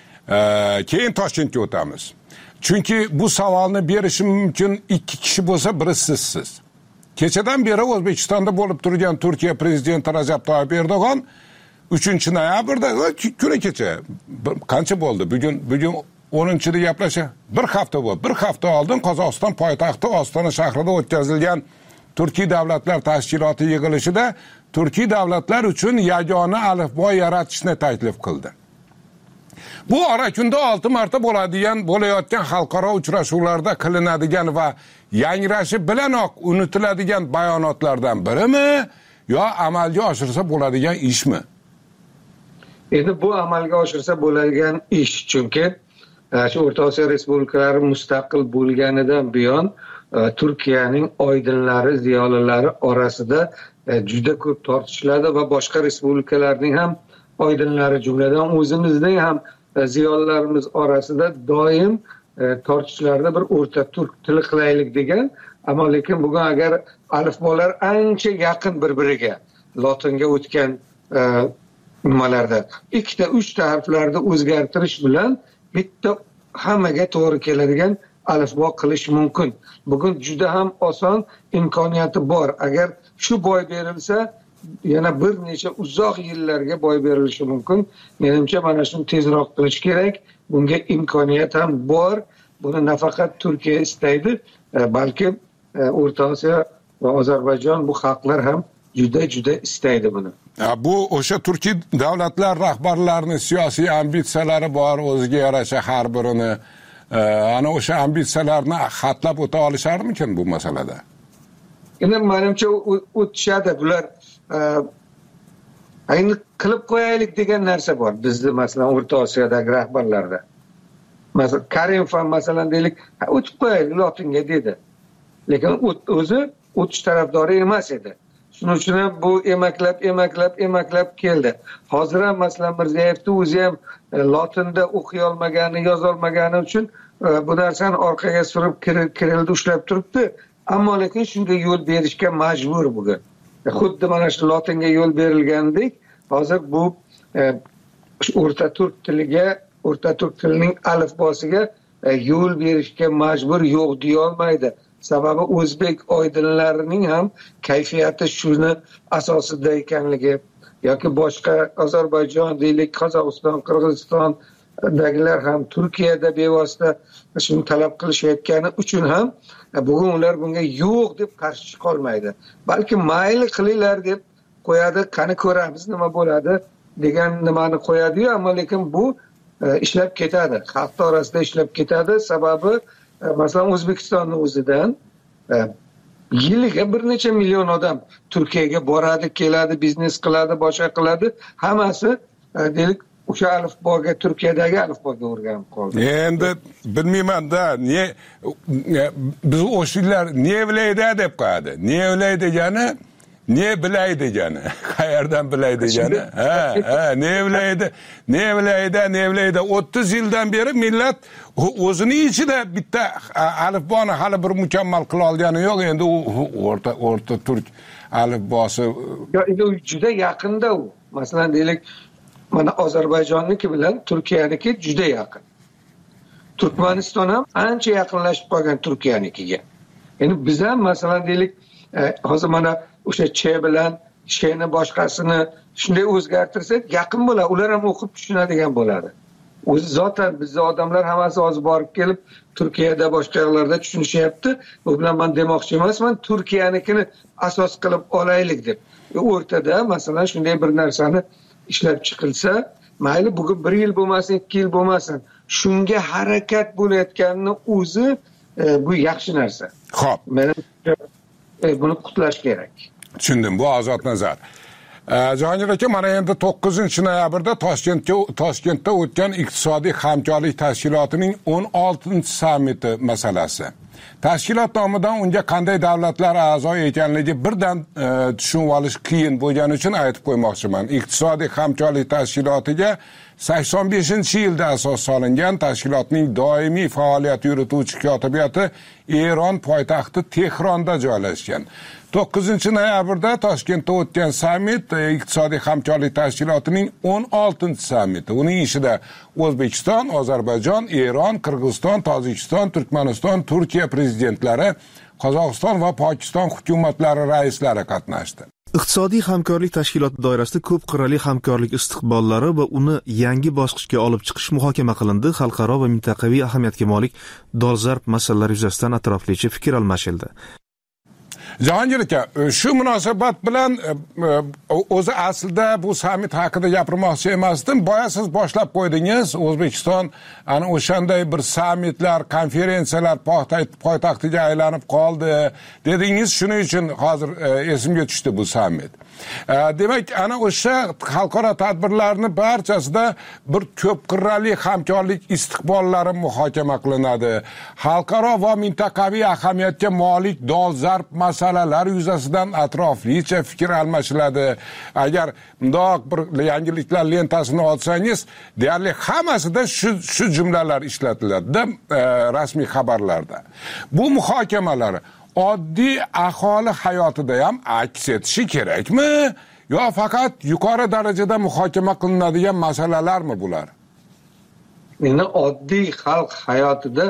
Keyin Toshkentga o'tamiz. Chunki bu savolni berishi mumkin ikki kishi bo'lsa, biri sizsiz. Kechadan beri O'zbekistonda bo'lib turgan Turkiya prezidenti Rajab Toyyib Erdo'g'on uchinchi noyabrda kuni kecha qancha bo'ldi? Bugun bugun o'ninchida gaplasha. Bir hafta bo'ldi. Bir hafta oldin Qozog'iston poytaxti Ostona shahrida o'tkazilgan Turkiy davlatlar tashkiloti yig'ilishida Turkiy davlatlar uchun yagona alifbo yaratishni taklif qildi. Bu Orakunda olti marta bo'ladigan bo'layotgan xalqaro uchrashuvlarda qilinadigan va yangrashi bilanoq unutiladigan bayonotlardan birimi yo amalga oshirsa bo'ladigan ishmi? Endi bu amalga oshirsa bo'ladigan ish, chunki shu O'rta Osiyo respublikalari mustaqil bo'lganidan buyon Turkiyaning oydinlari, ziyolilari orasida juda ko'p tortishiladi va boshqa respublikalarning ham oydinlari, jumladan o'zimizning ham ziyolilarimiz orasida doim tortishlarda bir o'rta turk tili qilaylik degan. Ammo lekin bugun agar alifbolar ancha yaqin bir-biriga lotinga o'tgan nimalarda ikkita uchta harflarni o'zgartirish bilan bitta hammaga to'g'ri keladigan alifbo qilish mumkin. Bugun juda ham oson imkoniyati bor. Agar shu boy berilsa, yana bir necha uzoq yillarga boy berilishi mumkin. Menimcha mana shuni tezroq qilish kerak. Bunga imkoniyat ham bor. Buni nafaqat Turkiya istaydi, balki O'rta Osiyo va Ozarbayjon bu xalqlar ham juda juda istaydi buni. Bu o'sha turkiy davlatlar rahbarlarining siyosiy ambitsiyalari bor, o'ziga yarasha har birini ana o'sha ambitsiyalarni xatlab o'ta olisharmikin bu masalada? Endi menimcha o'tishadi bular. Ayni qilib qo'yaylik degan narsa bor bizda, masalan O'rta Osiyodagi rahbarlarda. Masalan Karimov ham masalan deylik, o'tib qo'yaylik lotinga dedi. Lekin o'zi o'tish tarafdori emas edi. Shuning uchun ham bu emaklab emaklab emaklab keldi. Hozir ham masalan Mirzayevning o'zi ham lotinda o'qiy olmagani, yoza olmagani uchun bu narsani orqaga surib kirildi, ushlab turibdi. Ammo lekin shunga yo'l berishga majbur bugun. Xuddi mana shu lotinga yo'l berilgandek, hozir bu o'rta turk tiliga, o'rta turk tilining alifbosiga yo'l berishga majbur, yo'q deya olmaydi. Sababi o'zbek oydinlarining ham kayfiyati shuni asosida ekanligi yoki boshqa Ozarbayjon deylik, Qozog'iston, Qirg'izistondagilar ham Turkiyada bevosita shuni talab qilishayotgani uchun ham bugun ular bunga yo'q deb qarshi chiqolmaydi. Balki mayli qilinglar deb qo'yadi, qani ko'ramiz nima bo'ladi degan nimani qo'yadi-yu, ammo lekin bu ishlab ketadi. Xalq orasida ishlab ketadi. Sababi masalan O'zbekistonning o'zidan yiliga bir necha million odam Turkiyaga boradi, keladi, biznes qiladi, boshqa qiladi. Hammasi deylik o'sha alifboga, Turkiyadagi alifboga o'rganib qoldi. Endi bilmayman-da, ne biz o'shalar ne bilaydi deb qo'yadi. Ne bilaydi degani, ne bilay degani, qayerdan bilay degani? Ha, ha, ne bilaydi, ne bilaydi, ne bilaydi. o'ttiz yildan beri millat o'zini ichida bitta alifboni hali bir mukammal qila olgani yo'q. Endi u o'rta o'rta turk alifbosi endi juda yaqinda u. Masalan deylik, mana Ozarbayjonniki bilan Turkiyaniki juda yaqin. Turkmaniston ham ancha yaqinlashib qolgan Turkiyanikiga. Endi biz ham masalan deylik, hozir mana o'sha ch bilan shni boshqasini shunday o'zgartirsak yaqin bo'ladi. Ular ham o'qib tushunadigan bo'ladi. O'zi zotan bizning odamlar hammasi hozir borib kelib Turkiyada boshqa yerlarda tushunishyapti. Bu bilan men demoqchi emasman, Turkiyanikini asos qilib olaylik deb. O'rtada masalan shunday bir narsani ishlab chiqilsa, mayli bugun bir yil bo'lmasin, ikki yil bo'lmasin, shunga harakat bo'layotganini o'zi bu yaxshi narsa. Xo'p. Menimcha buni qutlash kerak. Tushundim, bu ozod nazar. Jahongir aka, mana endi to'qqizinchi noyabrda Toshkentga Toshkentda o'tgan iqtisodiy hamkorlik tashkilotining o'n oltinchi sammiti masalasi. Tashkilot nomidan unga qanday davlatlar a'zo ekanligi birdan tushunib olish qiyin bo'lgani uchun aytib qo'ymoqchiman. Iqtisodiy hamkorlik tashkilotiga sakson beshinchi yilda asos solingan tashkilotning doimiy faoliyat yurituvchi kotibiyati Eron poytaxti Tehronda joylashgan. to'qqizinchi noyabrda Toshkentda o'tgan sammit iqtisodiy hamkorlik tashkilotining o'n oltinchi sammiti. Uning ishida O'zbekiston, Ozarbayjon, Eron, Qirg'iziston, Tojikiston, Turkmaniston, Turkiya prezidentlari, Qozog'iston va Pokiston hukumatlari raislari qatnashdi. Iqtisodiy hamkorlik tashkiloti doirasida ko'p qirrali hamkorlik istiqbollari va uni yangi bosqichga olib chiqish muhokama qilindi. Xalqaro va mintaqaviy ahamiyatga molik dolzarb masalalar yuzasidan atroflicha fikr almashildi. Jahongir aka, shu munosabat bilan o'zi aslida bu sammit haqida gapirmoqchi emasdim. Boya siz boshlab qo'ydingiz. O'zbekiston ana o'shanday bir sammitlar, konferensiyalar poytaxtiga aylanib qoldi dedingiz. Shuning uchun hozir esimga tushdi bu sammit. Demak, ana o'sha xalqaro tadbirlarning barchasida bir ko'p qirrali hamkorlik istiqbollari muhokama qilinadi. Xalqaro va mintaqaviy ahamiyatga molik dolzarb masalalar yuzasidan atroflicha fikr almashiladi. Agar bundoq bir yangiliklar lentasini olsangiz, deyarli hammasida shu shu jumlalar ishlatiladi e, rasmiy xabarlarda. Bu muhokamalar oddiy aholi hayotida ham aks etishi kerakmi? Yo faqat yuqori darajada muhokama qilinadigan masalalarmi bular? Meni oddiy xalq hayotida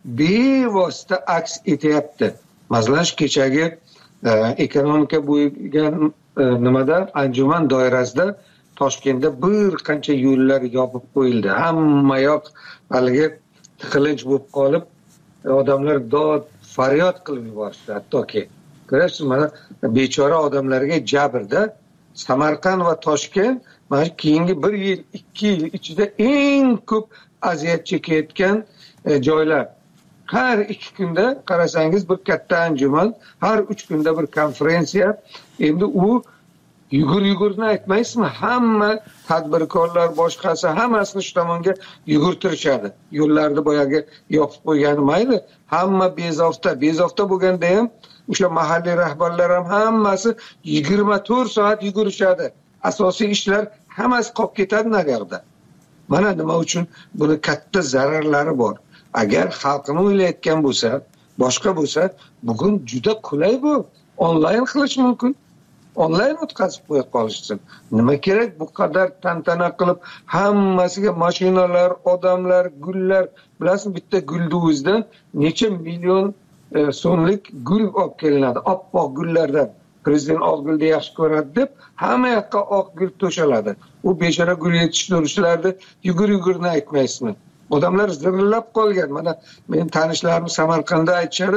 bevosita aks etyapti. Masalan, kechagi e, ekonomika bo'yicha e, nimada anjuman doirasida Toshkentda bir qancha yo'llar yopib qo'yildi. Hamma yoq haligi tiqilinch bo'lib qolib, odamlar dod faryod qilib yuborishdi. Hattoki ko'rasiz, mana bechora odamlarga jabrda Samarqand va Toshkent mana keyingi bir yil, ikki yil ichida eng ko'p aziyat chekayotgan e, joylar. Har ikki kunda qarasangiz bir katta anjuman, har uch kunda bir konferensiya. Endi u yugur-yugurni aytmaysizmi? Hamma tadbirkorlar boshqasi hammasini shu tomonga yugurtirishadi. Yo'llarni boyagi yopib qo'ygani mayli, hamma bezovta. Bezovta bo'lganda ham o'sha mahalliy rahbarlar ham hammasi yigirma to'rt soat yugurishadi. Asosiy ishlar hammasi qolib ketadi nagarda. Mana nima uchun buni katta zararlari bor. Agar xalqni o'ylayotgan bo'lsa, boshqa bo'lsa, bugun juda qulay bu. Onlayn qilish mumkin. Onlayn o'tkazib qo'ya qolishsin. Nima kerak bu qadar tantana qilib hammasiga mashinalar, odamlar, gullar, bilasizmi, bitta gulduvizdan necha million e, so'mlik gul olib kelinadi. Oppoq gullardan. Prezident oq gulni yaxshi ko'radi deb hamma yoqqa oq gul to'shaladi. U bechora gul yetishtiruvchilarni yugur-yugurni aytmaysizmi? Odamlar zirillab qolgan. Mana men tanishlarim Samarqandda aytishadi,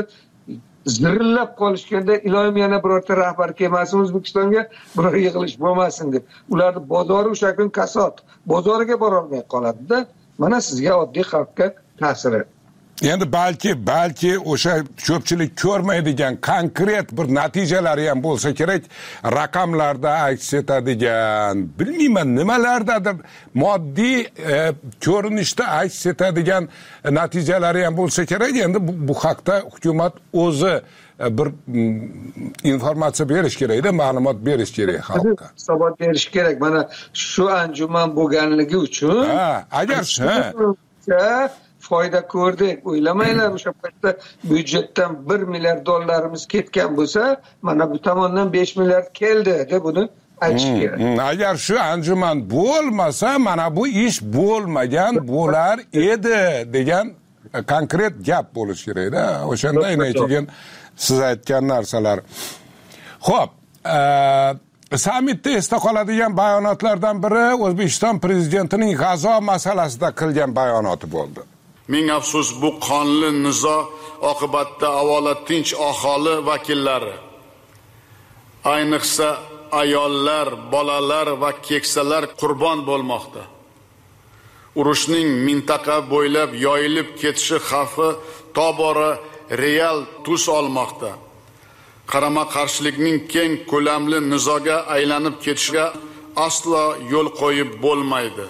zirillab qolishganda iloyim yana birorta rahbar kelmasin O'zbekistonga, biror yig'ilish bo'lmasin deb. Ularning bozori o'sha kun kasod, bozoriga bora olmay qoladi-da. Mana sizga oddiy xalqqa ta'siri. Endi balki balki o'sha ko'pchilik ko'rmaydigan konkret bir natijalari ham bo'lsa kerak, raqamlarda aks etadigan, bilmayman nimalardadir moddiy e, ko'rinishda aks etadigan natijalari ham bo'lsa kerak. Endi bu, bu haqda hukumat o'zi e, bir m, informatsiya berish kerak-da, ma'lumot berish kerak xalqqa. Hisobot berish kerak. Mana shu anjuman bo'lganligi uchun ha, agar ha foyda ko'rdik. O'ylamanglar, o'sha paytda byudjetdan bir milliard dollarimiz ketgan bo'lsa, mana bu tomondan besh milliard keldi deb buni aytish kerak. Hmm, agar shu anjuman bo'lmasa, mana bu ish bo'lmagan bo'lar edi degan konkret gap bo'lishi kerak-da. O'shanda aynan siz aytgan narsalar. Xo'p, e, sammitda esda qoladigan bayonotlardan biri O'zbekiston prezidentining G'azo masalasida qilgan bayonoti bo'ldi. Ming afsus, bu qonli nizo oqibatida avvalo tinch aholi vakillari, ayniqsa ayollar, bolalar va keksalar qurbon bo'lmoqda. Urushning mintaqa bo'ylab yoyilib ketishi xavfi tobora real tus olmoqda. Qarama-qarshilikning keng ko'lamli nizoga aylanib ketishiga aslo yo'l qo'yib bo'lmaydi.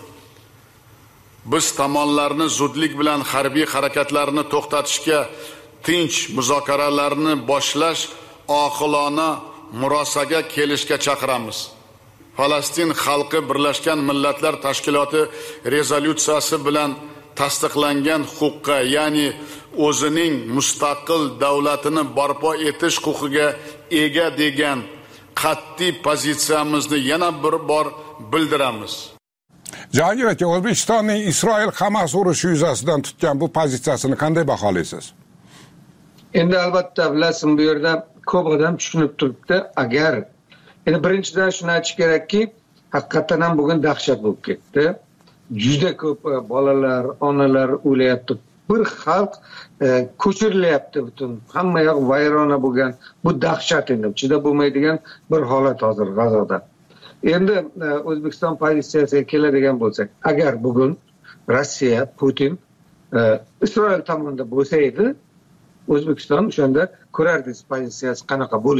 Biz tomonlarni zudlik bilan harbiy harakatlarni to'xtatishga, tinch muzokaralarni boshlash, oqilona murosaga kelishga chaqiramiz. Falastin xalqi Birlashgan Millatlar Tashkiloti rezolyutsiyasi bilan tasdiqlangan huquqqa, ya'ni o'zining mustaqil davlatini barpo etish huquqiga ega degan qat'iy pozitsiyamizni yana bir bor bildiramiz. Jahongir aka, O'zbekistonning Isroil Hamas urushi yuzasidan tutgan bu pozitsiyasini qanday baholaysiz? Endi albatta bilasizmi, bu yerda ko'p odam tushunib turibdi. Agar endi birinchidan shuni aytish kerakki, haqiqatan ham bugun dahshat bo'lib ketdi. Juda ko'p bolalar, onalar o'layapti. Bir xalq e, ko'chirilyapti butun. Hamma yoq vayrona bo'lgan. Bu dahshat endi. Chidab bo'lmaydigan bir holat hozir G'azoda. Endi O'zbekiston pozitsiyasiga keladigan bo'lsak, agar bugun Rossiya, Putin e, Isroil tomonida bo'lsa edi, O'zbekiston o'shanda ko'rardik pozitsiyasi qanaqa bo'lishini.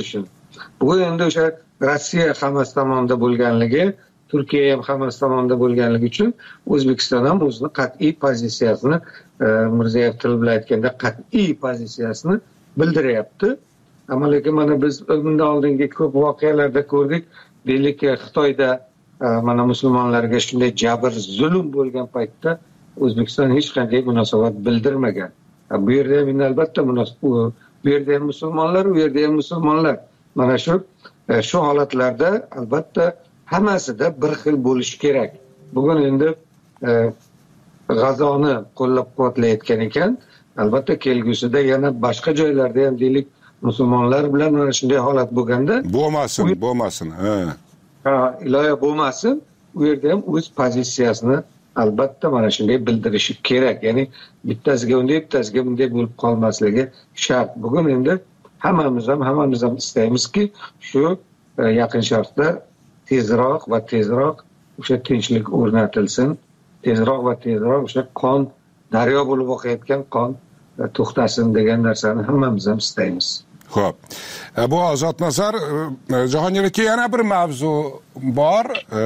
bugun endi o'sha Rossiya Hamas tomonida bo'lganligi, Turkiya ham Hamas tomonida bo'lganligi uchun O'zbekiston ham o'zining qat'iy pozitsiyasini, Mirziyoyev til bilan aytganda qat'iy pozitsiyasini bildiryapti. Ammo lekin mana biz bundan oldingi ko'p voqealarda ko'rdik, deylik Xitoyda mana musulmonlarga shunday jabr, zulm bo'lgan paytda O'zbekiston hech qanday munosabat bildirmagan. Bu yerda ham albatta munosabat, bu yerda ham musulmonlar, u yerda ham musulmonlar. Mana shu shu holatlarda albatta hammasida bir xil bo'lish kerak. Bugun endi G'azoni qo'llab-quvvatlayotgan ekan, albatta kelgusida yana boshqa joylarda ham deylik musulmonlar bilan mana shunday holat bo'lganda bo'lmasin, bo'lmasin. Ha. Ha, iloyo bo'lmasin. U yerda ham o'z pozitsiyasini albatta mana shunday bildirishi kerak. Ya'ni bittasiga unday, bittasiga bunday bo'lib qolmasligi shart. Bugun endi hammamiz ham hammamiz ham istaymizki, shu Yaqin Sharqda tezroq va tezroq o'sha tinchlik o'rnatilsin. Tezroq va tezroq o'sha qon, daryo bo'lib oqayotgan qon to'xtasin degan narsani hammamiz ham istaymiz. Xo'p. Bu Ozod Nazar, Jahongir aka, yana bir mavzu bor.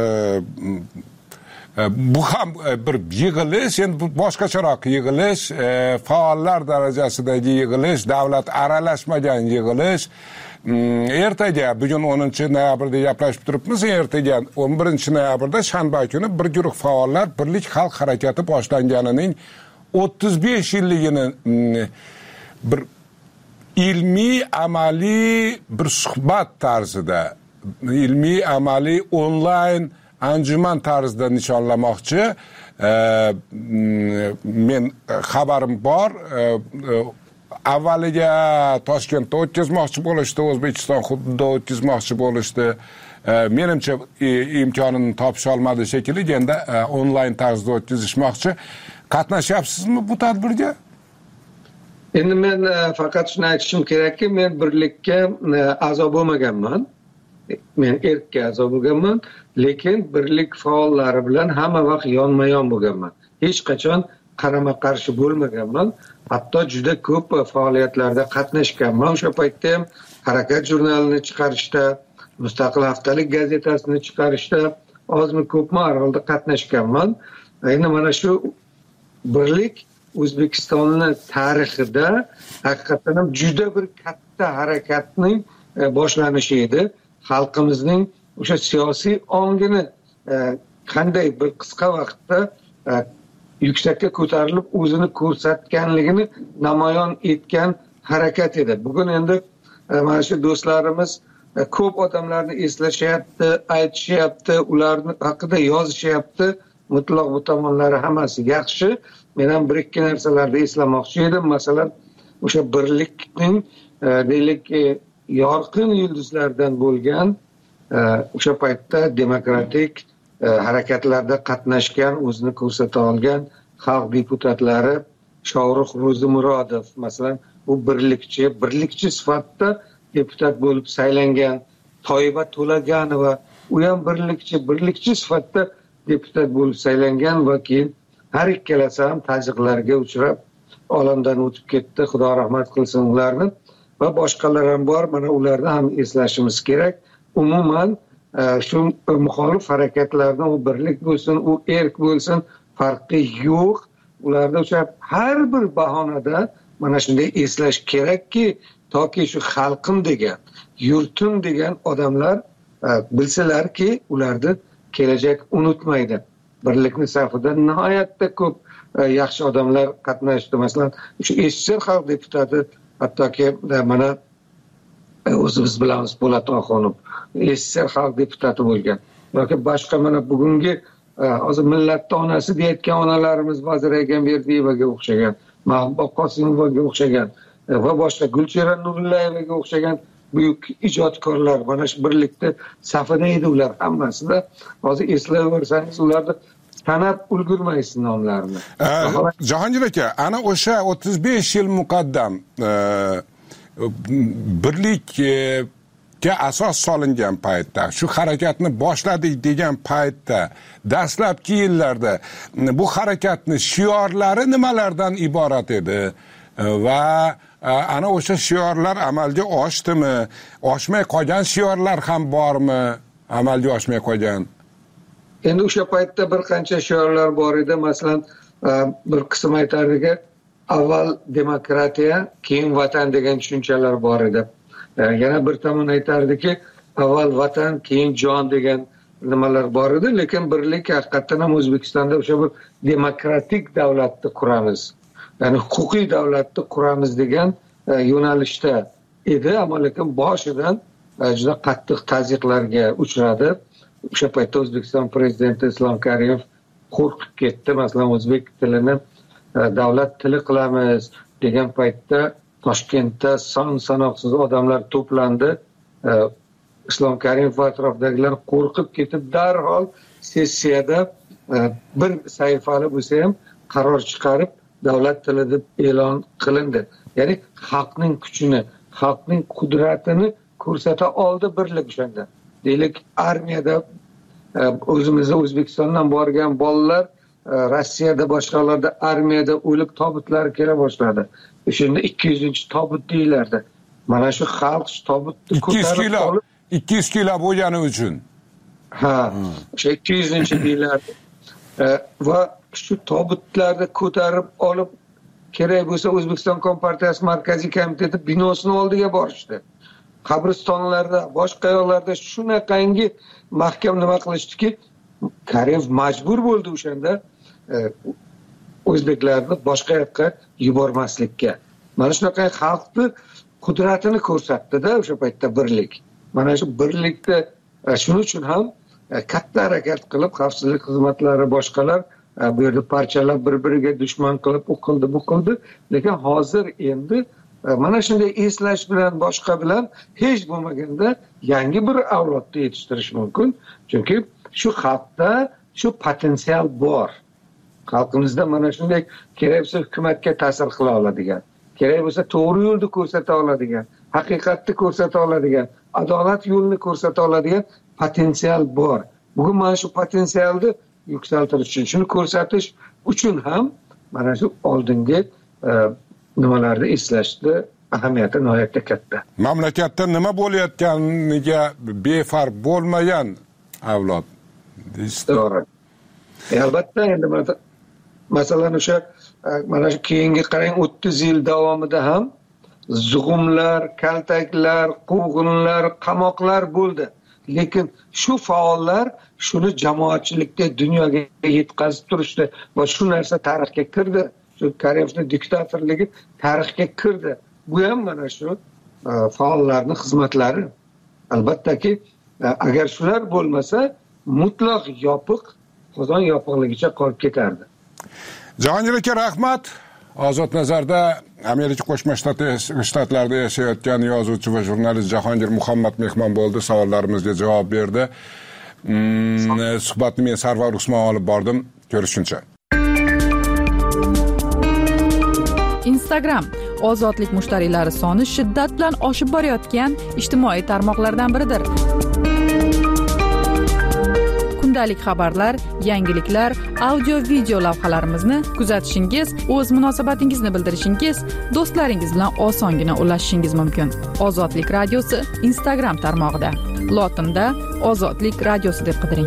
Bu ham bir yig'ilish, endi boshqacharoq yig'ilish, faollar darajasidagi yig'ilish, davlat aralashmagan yig'ilish. Ertaga, bugun o'ninchi noyabrda gaplashib turibmiz, ertaga o'n birinchi noyabrda shanba kuni bir guruh faollar Birlik xalq harakati boshlanganining o'ttiz besh yilligini bir ilmiy amaliy bir suhbat tarzida, ilmiy amaliy onlayn anjuman tarzida nishonlamoqchi. Men xabarim bor. Avvaliga Toshkentda o'tkazmoqchi bo'lishdi, O'zbekiston hududida o'tkazmoqchi bo'lishdi. Menimcha imkonini topisha olmadi shekilli, endi onlayn tarzda o'tkazishmoqchi. Qatnashyapsizmi bu tadbirga? Endi men faqat shuni aytishim kerakki, men birlikka a'zo bo'lmaganman. Men erkka a'zo bo'lganman, lekin birlik faollari bilan hamma vaqt yonma-yon bo'lganman. Hech qachon qarama-qarshi bo'lmaganman. Hatto juda ko'p faoliyatlarda qatnashganman. O'sha paytda ham harakat jurnalini chiqarishda, Mustaqil haftalik gazetasini chiqarishda ozmi ko'pmi aralda qatnashganman. Endi mana shu birlik O'zbekistonning tarixida haqiqatan ham juda bir katta harakatning boshlanishi edi. Xalqimizning o'sha siyosiy ongini qanday bir qisqa vaqtda yuksakka ko'tarilib o'zini ko'rsatganligini namoyon etgan harakat edi. Bugun endi mana shu do'stlarimiz ko'p odamlarni eslashyapti, aytishyapti, ularni haqida yozishyapti. Mutlaq bu tomonlari hammasi yaxshi. Men ham bir ikki narsalarni eslamoqchi edim. Masalan, o'sha birlikning deylik yorqin yulduzlardan bo'lgan o'sha paytda demokratik harakatlarda qatnashgan, o'zini ko'rsata olgan xalq deputatlari Shohrux Ro'zimurodov masalan, u birlikchi, birlikchi sifatida deputat bo'lib saylangan. Toyiba To'laganova, u ham birlikchi, birlikchi sifatida deputat bo'lib saylangan va keyin har ikkalasi ham tazyiqlarga uchrab olamdan o'tib ketdi. Xudo rahmat qilsin ularni. Va boshqalar ham bor. Mana ularni ham eslashimiz kerak. Umuman shu muxolif harakatlardan u birlik bo'lsin, u erk bo'lsin, farqi yo'q. Ularda o'sha har bir bahonada mana shunday eslash kerakki, toki shu xalqim degan, yurtim degan odamlar bilsalarki, ularni kelajak unutmaydi. Birlikning safida nihoyatda ko'p yaxshi odamlar qatnashdi. Masalan, shu S S R xalq deputati, hattoki mana o'zimiz bilamiz Po'lat Oxunov S S R xalq deputati bo'lgan. Yoki boshqa mana bugungi hozir millatning onasi deyotgan onalarimiz Vazir Egamberdiyevaga o'xshagan, Mahbuba Qosimovaga o'xshagan va boshqa Gulchehra Nurillayevaga o'xshagan buyuk ijodkorlar mana shu birlikda safida edi ular hammasida. Hozir eslayversangiz ularni tanab ulgurmaysiz nomlarini. Jahongir aka, ana o'sha o'ttiz besh yil muqaddam birlikka asos solingan paytda, shu harakatni boshladik degan paytda, dastlabki yillarda bu harakatning shiorlari nimalardan iborat edi va ana o'sha shiorlar amalga oshdimi, oshmay qolgan shiorlar ham bormi, amalga oshmay qolgan? Endi o'sha paytda bir qancha shiorlar bor edi. Masalan, bir qism aytardiki, avval demokratiya, keyin vatan degan tushunchalar bor edi. Yana bir tomon aytardiki, avval vatan, keyin jon degan nimalar bor edi, lekin birlik haqiqatan ham O'zbekistonda o'sha bir demokratik davlatni quramiz, ya'ni huquqiy davlatni quramiz degan yo'nalishda edi, ammo lekin boshidan juda qattiq tazyiqlarga uchradi. O'sha paytda O'zbekiston prezidenti Islom Karimov qo'rqib ketdi. Masalan, o'zbek tilini davlat tili qilamiz degan paytda Toshkentda son sanoqsiz odamlar to'plandi. Islom Karimov va atrofidagilar qo'rqib ketib, darhol sessiyada bir sahifali bo'lsa ham qaror chiqarib davlat tili deb e'lon qilindi. Ya'ni xalqning kuchini, xalqning qudratini ko'rsata oldi birlik o'shanda. Deylik, armiyada o'zimizda O'zbekistondan borgan bolalar Rossiyada, boshqalarda armiyada o'lik tobutlar kela boshladi. O'shanda ikki yuzinchi tobut deyilardi. Mana shu xalq tobutni ko'tarib olib ikki yuz kilo bo'lgani uchun. Ha, o'sha ikki yuzinchi deyilardi. Va shu tobutlarni ko'tarib olib kerak bo'lsa O'zbekiston Kompartiyasi Markaziy komiteti binosini oldiga borishdi. Qabristonlarda, boshqa yo'llarda shunaqangi mahkam nima qilishdiki, Karimov majbur bo'ldi o'shanda o'zbeklarni boshqa yoqqa yubormaslikka. Mana shunaqa xalqni qudratini ko'rsatdi-da o'sha paytda birlik. Mana shu birlikda shuning uchun ham katta harakat qilib xavfsizlik xizmatlari boshqalar bu yerda parchalab bir-biriga dushman qilib u qildi, bu qildi, lekin hozir endi mana shunday eslash bilan boshqa bilan hech bo'lmaganda yangi bir avlodni yetishtirish mumkin. Chunki shu xalqda shu potensial bor. Xalqimizda mana shunday kerak bo'lsa hukumatga ta'sir qila oladigan, kerak bo'lsa to'g'ri yo'lni ko'rsata oladigan, haqiqatni ko'rsata oladigan, adolat yo'lini ko'rsata oladigan potensial bor. Bugun mana shu potensialni yuksaltirish uchun, shuni ko'rsatish uchun ham mana shu oldingi nimalarni eslashni ahamiyati nihoyatda katta. Mamlakatda nima bo'layotganiga befarq bo'lmagan avlod deysiz. To'g'ri. Albatta, endi masalan o'sha mana shu keyingi qarang o'ttiz yil davomida ham zug'umlar, kaltaklar, quvg'inlar, qamoqlar bo'ldi. Lekin shu faollar shuni jamoatchilikka, dunyoga yetkazib turishdi va shu narsa tarixga kirdi. Shu Karimovning diktatorligi tarixga kirdi. Bu ham mana shu faollarning xizmatlari. Albattaki, agar shular bo'lmasa, mutlaq yopiq, qozon yopiqligicha qolib ketardi. Jahongir aka, rahmat. Ozod nazarda Amerika Qo'shma Shtatlarida yashayotgan yozuvchi va jurnalist Jahongir Muhammad mehmon bo'ldi, savollarimizga javob berdi. Hmm, suhbatni men Sarvar Usmon olib bordim. Ko'rishguncha. Instagram ozodlik mushtariylari soni shiddat bilan oshib borayotgan ijtimoiy tarmoqlardan biridir. Kundalik xabarlar, yangiliklar, audio-video lavhalarimizni kuzatishingiz, o'z munosabatingizni bildirishingiz, do'stlaringiz bilan osongina ulashishingiz mumkin. Ozodlik radiosi Instagram tarmog'ida. Lotinda Ozodlik radiosi deb qidiring.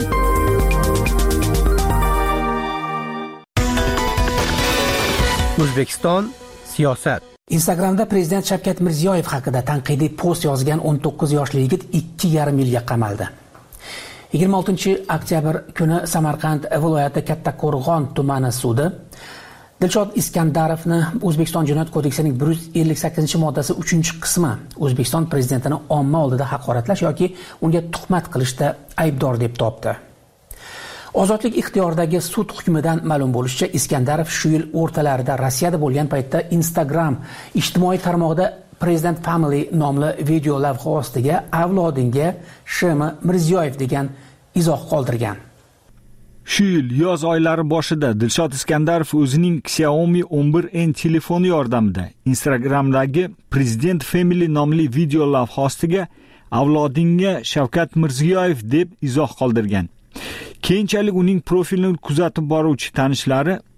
O'zbekiston siyosat. Instagramda prezident Shavkat Mirziyoyev haqida tanqidiy post yozgan o'n to'qqiz yoshli yigit ikki yarim yilga qamaldi. yigirma oltinchi oktyabr kuni Samarqand viloyati Kattaqo'rg'on tumani sudi Dilshod Iskandarovni O'zbekiston Jinoyat kodeksining bir yuz ellik sakkizinchi moddasi uchinchi qismi O'zbekiston prezidentini omma oldida haqoratlash yoki unga tuhmat qilishda aybdor deb topdi. Ozodlik ixtiyoridagi sud hukmidan ma'lum bo'lishicha, Iskandarov shu yil o'rtalarida Rossiyada bo'lgan paytda Instagram ijtimoiy tarmog'ida President Family nomli video lavha ostiga avlodinga Sh M Mirziyoyev degan izoh qoldirgan. Shu yil yoz oylari boshida Dilshod Iskandarov o'zining Xiaomi o'n bir N telefoni yordamida Instagramdagi President Family nomli video lavha ostiga avlodinga Shavkat Mirziyoyev deb izoh qoldirgan. Keyinchalik uning profilini kuzatib boruvchi tanishlari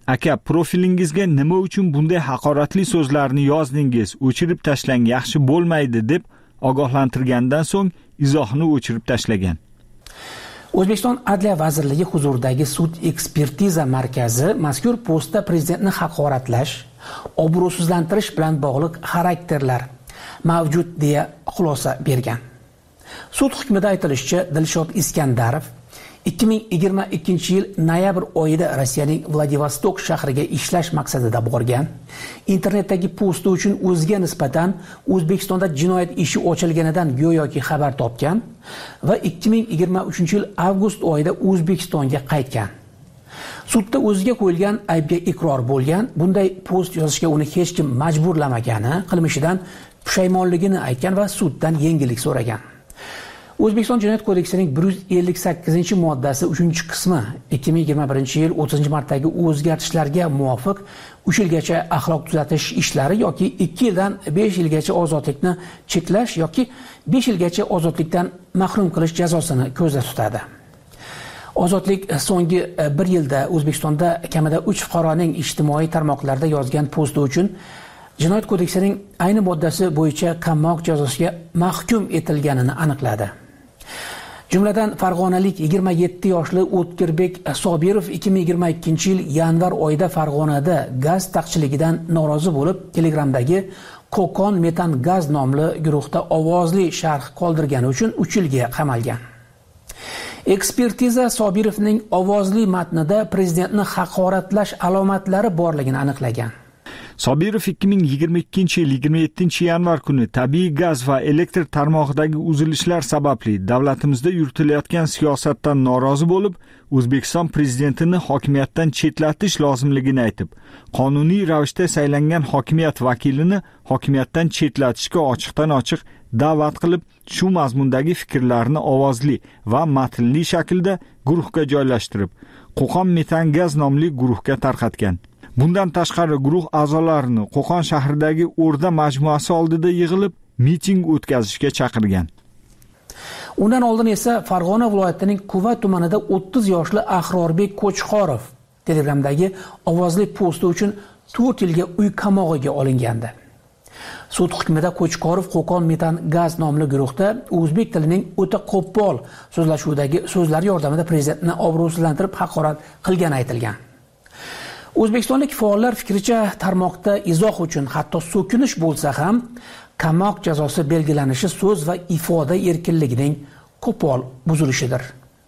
aka, profilingizga nima uchun bunday haqoratli so'zlarni yozdingiz, o'chirib tashlang, yaxshi bo'lmaydi deb ogohlantirgandan so'ng izohni o'chirib tashlagan. O'zbekiston Adliya vazirligi huzuridagi sud ekspertiza markazi mazkur postda prezidentni haqoratlash, obro'sizlantirish bilan bog'liq xarakterlar mavjud deya xulosa bergan. Sud hukmida aytilishicha, Dilshod Iskandarov ikki ming yigirma ikkinchi yil noyabr oyida Rossiyaning Vladivostok shahriga ishlash maqsadida borgan. Internetdagi posti uchun o'ziga nisbatan O'zbekistonda jinoyat ishi ochilganidan go'yoki xabar topgan va ikki ming yigirma uchinchi yil avgust oyida O'zbekistonga qaytgan. Sudda o'ziga qo'yilgan aybga iqror bo'lgan, bunday post yozishga uni hech kim majburlamagani, qilmishidan pushaymonligini aytgan va suddan yengillik so'ragan. O'zbekiston Jinoyat kodeksining bir yuz ellik sakkizinchi moddasi uchinchi qismi ikki ming yigirma birinchi yil o'ttizinchi martdagi o'zgartishlarga muvofiq uch yilgacha axloq tuzatish ishlari yoki ikki yildan besh yilgacha ozodlikni cheklash yoki besh yilgacha ozodlikdan mahrum qilish jazosini ko'zda tutadi. Ozodlik so'nggi bir yilda O'zbekistonda kamida uch fuqaroning ijtimoiy tarmoqlarda yozgan posti uchun Jinoyat kodeksining ayni moddasi bo'yicha qamoq jazosiga mahkum etilganini aniqladi. Jumladan farg'onalik yigirma yetti yoshli O'tkirbek Sobirov ikki ming yigirma ikkinchi yil yanvar oyida Farg'onada gaz taqchiligidan norozi bo'lib, Telegramdagi Kokon metan gaz nomli guruhda ovozli sharh qoldirgani uchun uch yilga qamalgan. Ekspertiza Sobirovning ovozli matnida prezidentni haqoratlash alomatlari borligini aniqlagan. Sobirov ikki ming yigirma ikkinchi yil yigirma yettinchi yanvar kuni tabiiy gaz va elektr tarmog'idagi uzilishlar sababli davlatimizda yuritilayotgan siyosatdan norozi bo'lib, O'zbekiston prezidentini hokimiyatdan chetlatish lozimligini aytib, qonuniy ravishda saylangan hokimiyat vakilini hokimiyatdan chetlatishga ochiqdan-ochiq da'vat qilib, shu mazmundagi fikrlarni ovozli va matnli shaklda guruhga joylashtirib, Qo'qon metan gaz nomli guruhga tarqatgan. Bundan tashqari guruh a'zolarini Qo'qon shahridagi O'rda majmuasi oldida yig'ilib, miting o'tkazishga chaqirgan. Undan oldin esa Farg'ona viloyatining Quva tumanida o'ttiz yoshli Ahrorbek Qo'chqorov Telegramdagi ovozli posti uchun to'rt yilga uy qamog'iga olingandi. Sud hukmida Qo'chqorov Qo'qon metan gaz nomli guruhda o'zbek tilining o'ta qo'pol so'zlashuvidagi so'zlar yordamida prezidentni obro'sizlantirib haqorat qilgani aytilgan. O'zbekistonlik faollar fikricha, tarmoqda izoh uchun hatto so'kinish bo'lsa ham qamoq jazosi belgilanishi so'z va ifoda erkinligining qo'pol buzilishidir.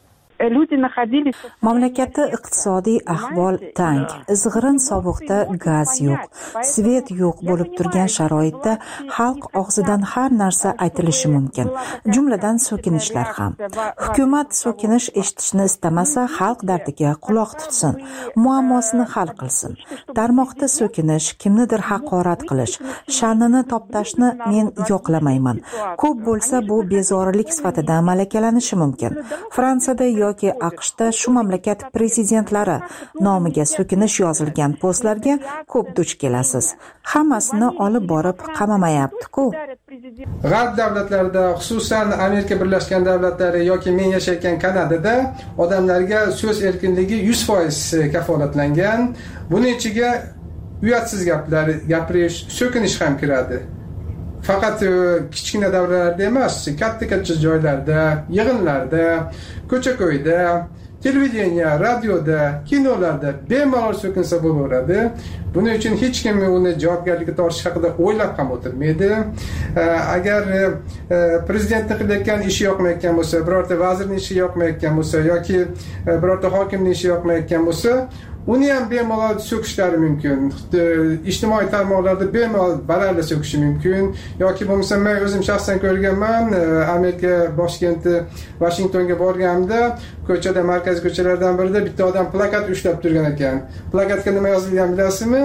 Mamlakatda iqtisodiy ahvol tang, izg'irin sovuqda gaz yo'q, svet yo'q bo'lib turgan sharoitda xalq og'zidan har narsa aytilishi mumkin, jumladan so'kinishlar ham. Hukumat so'kinish eshitishni istamasa, xalq dardiga quloq tutsin, muammosini hal qilsin. Tarmoqda so'kinish, kimnidir haqorat qilish, sha'nini toptashni men yoqlamayman. Ko'p bo'lsa bu bezorilik sifatida malakalanishi mumkin. Fransiyada yoki AQShda shu mamlakat prezidentlari nomiga so'kinish yozilgan postlarga ko'p duch kelasiz. Hammasini olib borib qamamayapti-ku. G'arb davlatlarida, xususan Amerika Birlashgan Davlatlari yoki men yashayotgan Kanadada odamlarga so'z erkinligi yuz foiz kafolatlangan. Buning ichiga uyatsiz gaplar gapirish, so'kinish ham kiradi. Faqat kichkina davralarda emas, katta-katta joylarda, yig'inlarda, ko'cha-ko'yda, televideniya, radioda, kinolarda bemalol so'kinsa bo'laveradi. Buning uchun hech kim uni javobgarlikka tortish haqida o'ylab ham o'tirmaydi. Agar prezidentning qilayotgan ishi yoqmayotgan bo'lsa, birorta vazirning ishi yoqmayotgan bo'lsa yoki birorta hokimning ishi yoqmayotgan bo'lsa, uni ham bemalol so'kishlari mumkin. Ijtimoiy tarmoqlarda bemalol baralla so'kishi mumkin. Yoki bo'lmasa men o'zim shaxsan ko'rganman, Amerika boshkenti Washingtonga borganimda, ko'chada, markaziy ko'chalardan birida bitta odam plakat ushlab turgan ekan. Plakatga nima yozilgan bilasizmi?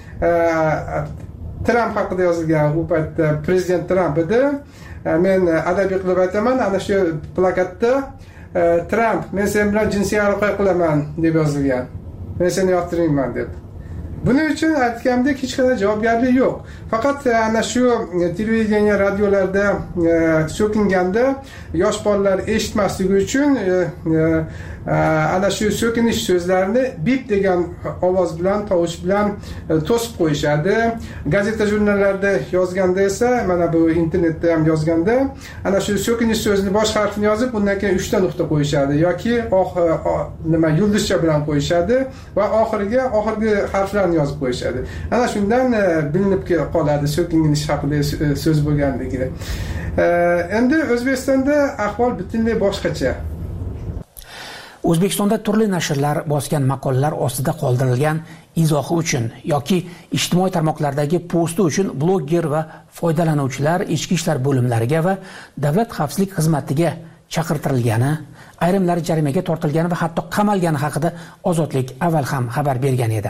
Tramp haqida yozilgan. U paytda prezident Tramp edi. Men adabiy qilib aytaman, ana shu plakatda Tramp, men sen bilan jinsiy aloqa qilaman deb yozilgan. Men seni yoqtirmayman deb. Buning uchun aytgandek hech qanday javobgarlik yo'q. Faqat ana shu televideniya, radiolarda so'kinganda yosh bolalar eshitmasligi uchun ana shu so'kinish so'zlarini bip degan ovoz bilan, tovush bilan to'sib qo'yishadi. Gazeta jurnallarda yozganda esa, mana bu internetda ham yozganda, ana shu so'kinish so'zini bosh harfini yozib, undan keyin uchta nuqta qo'yishadi yoki nima yulduzcha bilan qo'yishadi va oxiriga oxirgi harflarni yozib qo'yishadi. Ana shundan bilinib qoladi so'kinish haqida so'z bo'lganligi. Endi O'zbekistonda ahvol butunlay boshqacha. O'zbekistonda turli nashrlar bosgan maqolalar ostida qoldirilgan izohi uchun yoki ijtimoiy tarmoqlardagi posti uchun blogger va foydalanuvchilar ichki ishlar bo'limlariga va davlat xavfsizlik xizmatiga chaqirtirilgani, ayrimlari jarimaga tortilgani va hatto qamalgani haqida Ozodlik avval ham xabar bergan edi.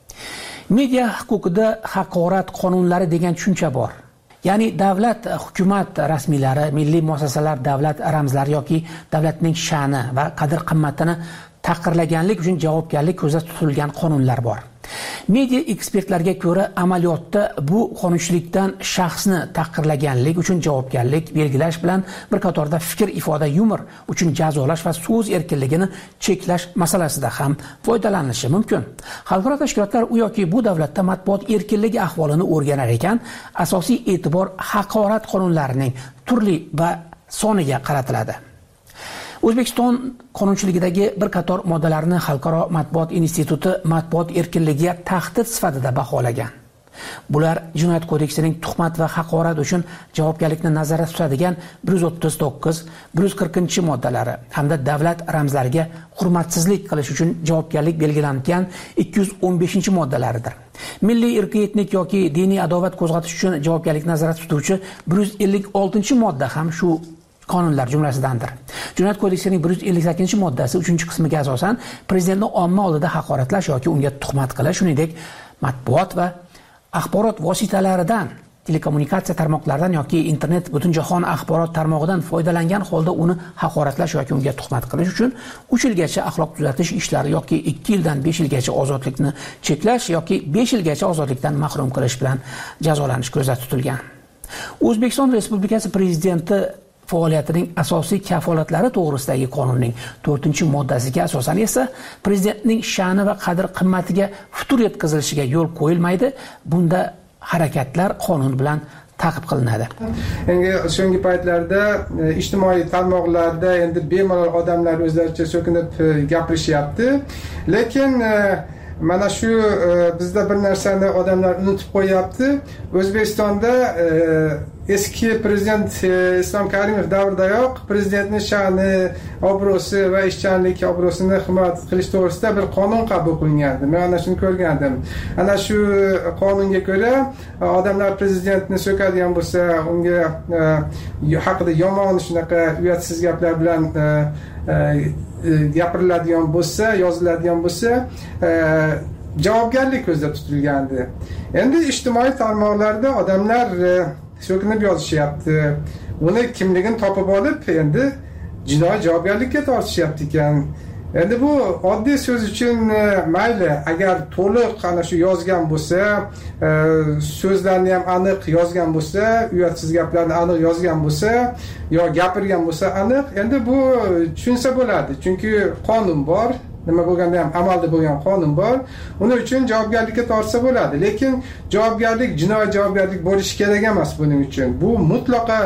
Media huquqida haqorat qonunlari degan tushuncha bor. Ya'ni davlat, hukumat rasmiylari, milliy muassasalar davlat ramzlari yoki davlatning sha'ni va qadr-qimmatini tahqirlaganlik uchun javobgarlik ko'zda tutilgan qonunlar bor. Media ekspertlarga ko'ra, amaliyotda bu qonunchilikdan shaxsni tahqirlaganlik uchun javobgarlik belgilash bilan bir qatorda fikr ifoda, yumor uchun jazolash va so'z erkinligini cheklash masalasida ham foydalanilishi mumkin. Xalqaro tashkilotlar u yoki bu davlatda matbuot erkinligi ahvolini o'rganar ekan, asosiy e'tibor haqorat qonunlarining turli va soniga qaratiladi. O'zbekiston qonunchiligidagi bir qator moddalarni Xalqaro matbuot instituti matbuot erkinligiga tahdid sifatida baholagan. Bular Jinoyat kodeksining tuhmat va haqorat uchun javobgarlikni nazarda tutadigan bir yuz o'ttiz to'qqiz, bir yuz qirqinchi moddalari hamda davlat ramzlariga hurmatsizlik qilish uchun javobgarlik belgilangan ikki yuz o'n beshinchi moddalaridir. Milliy, irqiy, etnik yoki diniy adovat qo'zg'atish uchun javobgarlik nazarda tutuvchi bir yuz ellik oltinchi modda ham shu qonunlar jumlasidandir. Jinoyat kodeksining bir yuz ellik sakkizinchi moddasi uchinchi qismiga asosan prezidentni omma oldida haqoratlash yoki unga tuhmat qilish, shuningdek matbuot va axborot vositalaridan, telekommunikatsiya tarmoqlaridan yoki internet butun jahon axborot tarmog'idan foydalangan holda uni haqoratlash yoki unga tuhmat qilish uchun uch yilgacha axloq tuzatish ishlari yoki ikki yildan besh yilgacha ozodlikni cheklash yoki besh yilgacha ozodlikdan mahrum qilish bilan jazolanish ko'zda tutilgan. O'zbekiston Respublikasi Prezidenti faoliyatining asosiy kafolatlari to'g'risidagi qonunning to'rtinchi moddasiga asosan esa prezidentning sha'ni va qadr-qimmatiga futur yetkazilishiga yo'l qo'yilmaydi. Bunda harakatlar qonun bilan ta'qib qilinadi. Endi so'nggi paytlarda ijtimoiy tarmoqlarda endi bemalol odamlar o'zlaricha so'kinib gapirishyapti, lekin mana shu bizda bir narsani odamlar unutib qo'yapti. O'zbekistonda eski prezident Islom Karimov davridayoq prezidentning sha'ni, obro'si va ishchanlik obro'sini himoya qilish to'g'risida bir qonun qabul qilingandi. Men ana shuni ko'rgandim. Ana shu qonunga ko'ra odamlar prezidentni so'kadigan bo'lsa, unga haqida yomon shunaqa uyatsiz gaplar bilan gapiriladigan bo'lsa, yoziladigan bo'lsa, javobgarlik ko'zda tutilgandi. Endi ijtimoiy tarmoqlarda odamlar so'kinib yozishyapti. Uni kimligini topib olib, endi jinoiy javobgarlikka tortishyapti ekan. Endi bu oddiy so'z uchun mayli, agar to'liq ana shu yozgan bo'lsa, so'zlarni ham aniq yozgan bo'lsa, uyatsiz gaplarni aniq yozgan bo'lsa, yo gapirgan bo'lsa aniq, endi bu tushunsa bo'ladi. Chunki qonun bor. Nima bo'lganda ham amalda bo'lgan qonun bor. Uning uchun javobgarlikka tortsa bo'ladi. Lekin javobgarlik jinoiy javobgarlik bo'lishi kerak emas buning uchun. Bu mutlaqo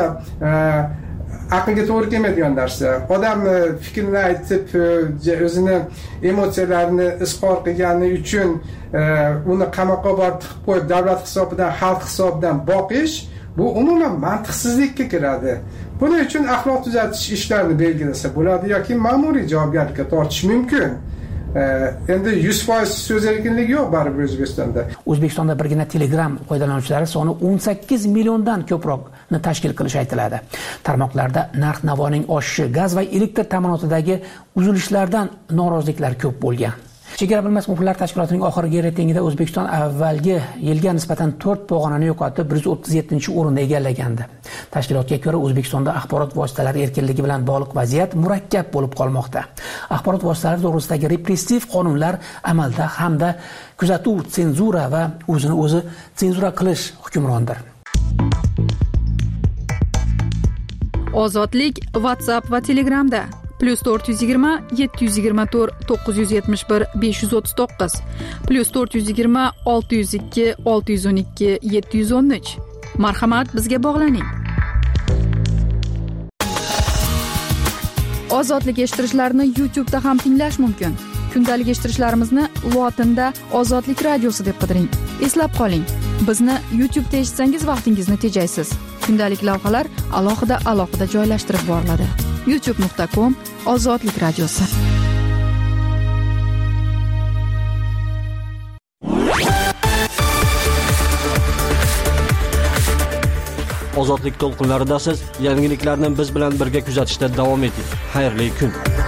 aqlga to'g'ri kelmaydigan narsa. Odam fikrini aytib, o'zini emotsiyalarini izhor qilgani uchun uni qamoqqa borib tiqib qo'yib, davlat hisobidan, xalq hisobidan boqish, bu umuman mantiqsizlikka kiradi. Buning uchun axloq tuzatish ishlarini belgilasa bo'ladi yoki ma'muriy javobgarlikka tortish mumkin. Endi yuz foiz so'z erkinligi yo'q baribir O'zbekistonda. O'zbekistonda birgina Telegram foydalanuvchilari soni o'n sakkiz milliondan ko'proqni tashkil qilishi aytiladi. Tarmoqlarda narx-navoning oshishi, gaz va elektr ta'minotidagi uzilishlardan noroziliklar ko'p bo'lgan. Chegara bilmas muxbirlar tashkilotining oxirgi reytingida O'zbekiston avvalgi yilga nisbatan to'rt pog'onani yo'qotib, bir yuz o'ttiz yettinchi o'rinni egallagandi. Tashkilotga ko'ra, O'zbekistonda axborot vositalari erkinligi bilan bog'liq vaziyat murakkab bo'lib qolmoqda. Axborot vositalari to'g'risidagi repressiv qonunlar amalda hamda kuzatuv, senzura va o'zini o'zi senzura qilish hukmrondir. Ozodlik WhatsApp va Telegramda. plus to'rt yuz yigirma yetti yuz yigirma to'rt to'qqiz yuz yetmish bir besh yuz o'ttiz to'qqiz plus to'rt yuz yigirma olti yuz ikki olti yuz o'n ikki yetti yuz o'n uch. Marhamat, bizga bog'laning. Ozodlik eshittirishlarini YouTube da ham tinglash mumkin. Kundalik eshittirishlarimizni lotinda Ozodlik radiosi deb qidiring. Eslab qoling, bizni YouTube'da eshitsangiz vaqtingizni tejaysiz. Kundalik lavhalar alohida alohida joylashtirib boriladi. youtube nuqta com Ozodlik radiosi. Ozodlik to'lqinlarida siz yangiliklarni biz bilan birga kuzatishda davom eting. Xayrli kun.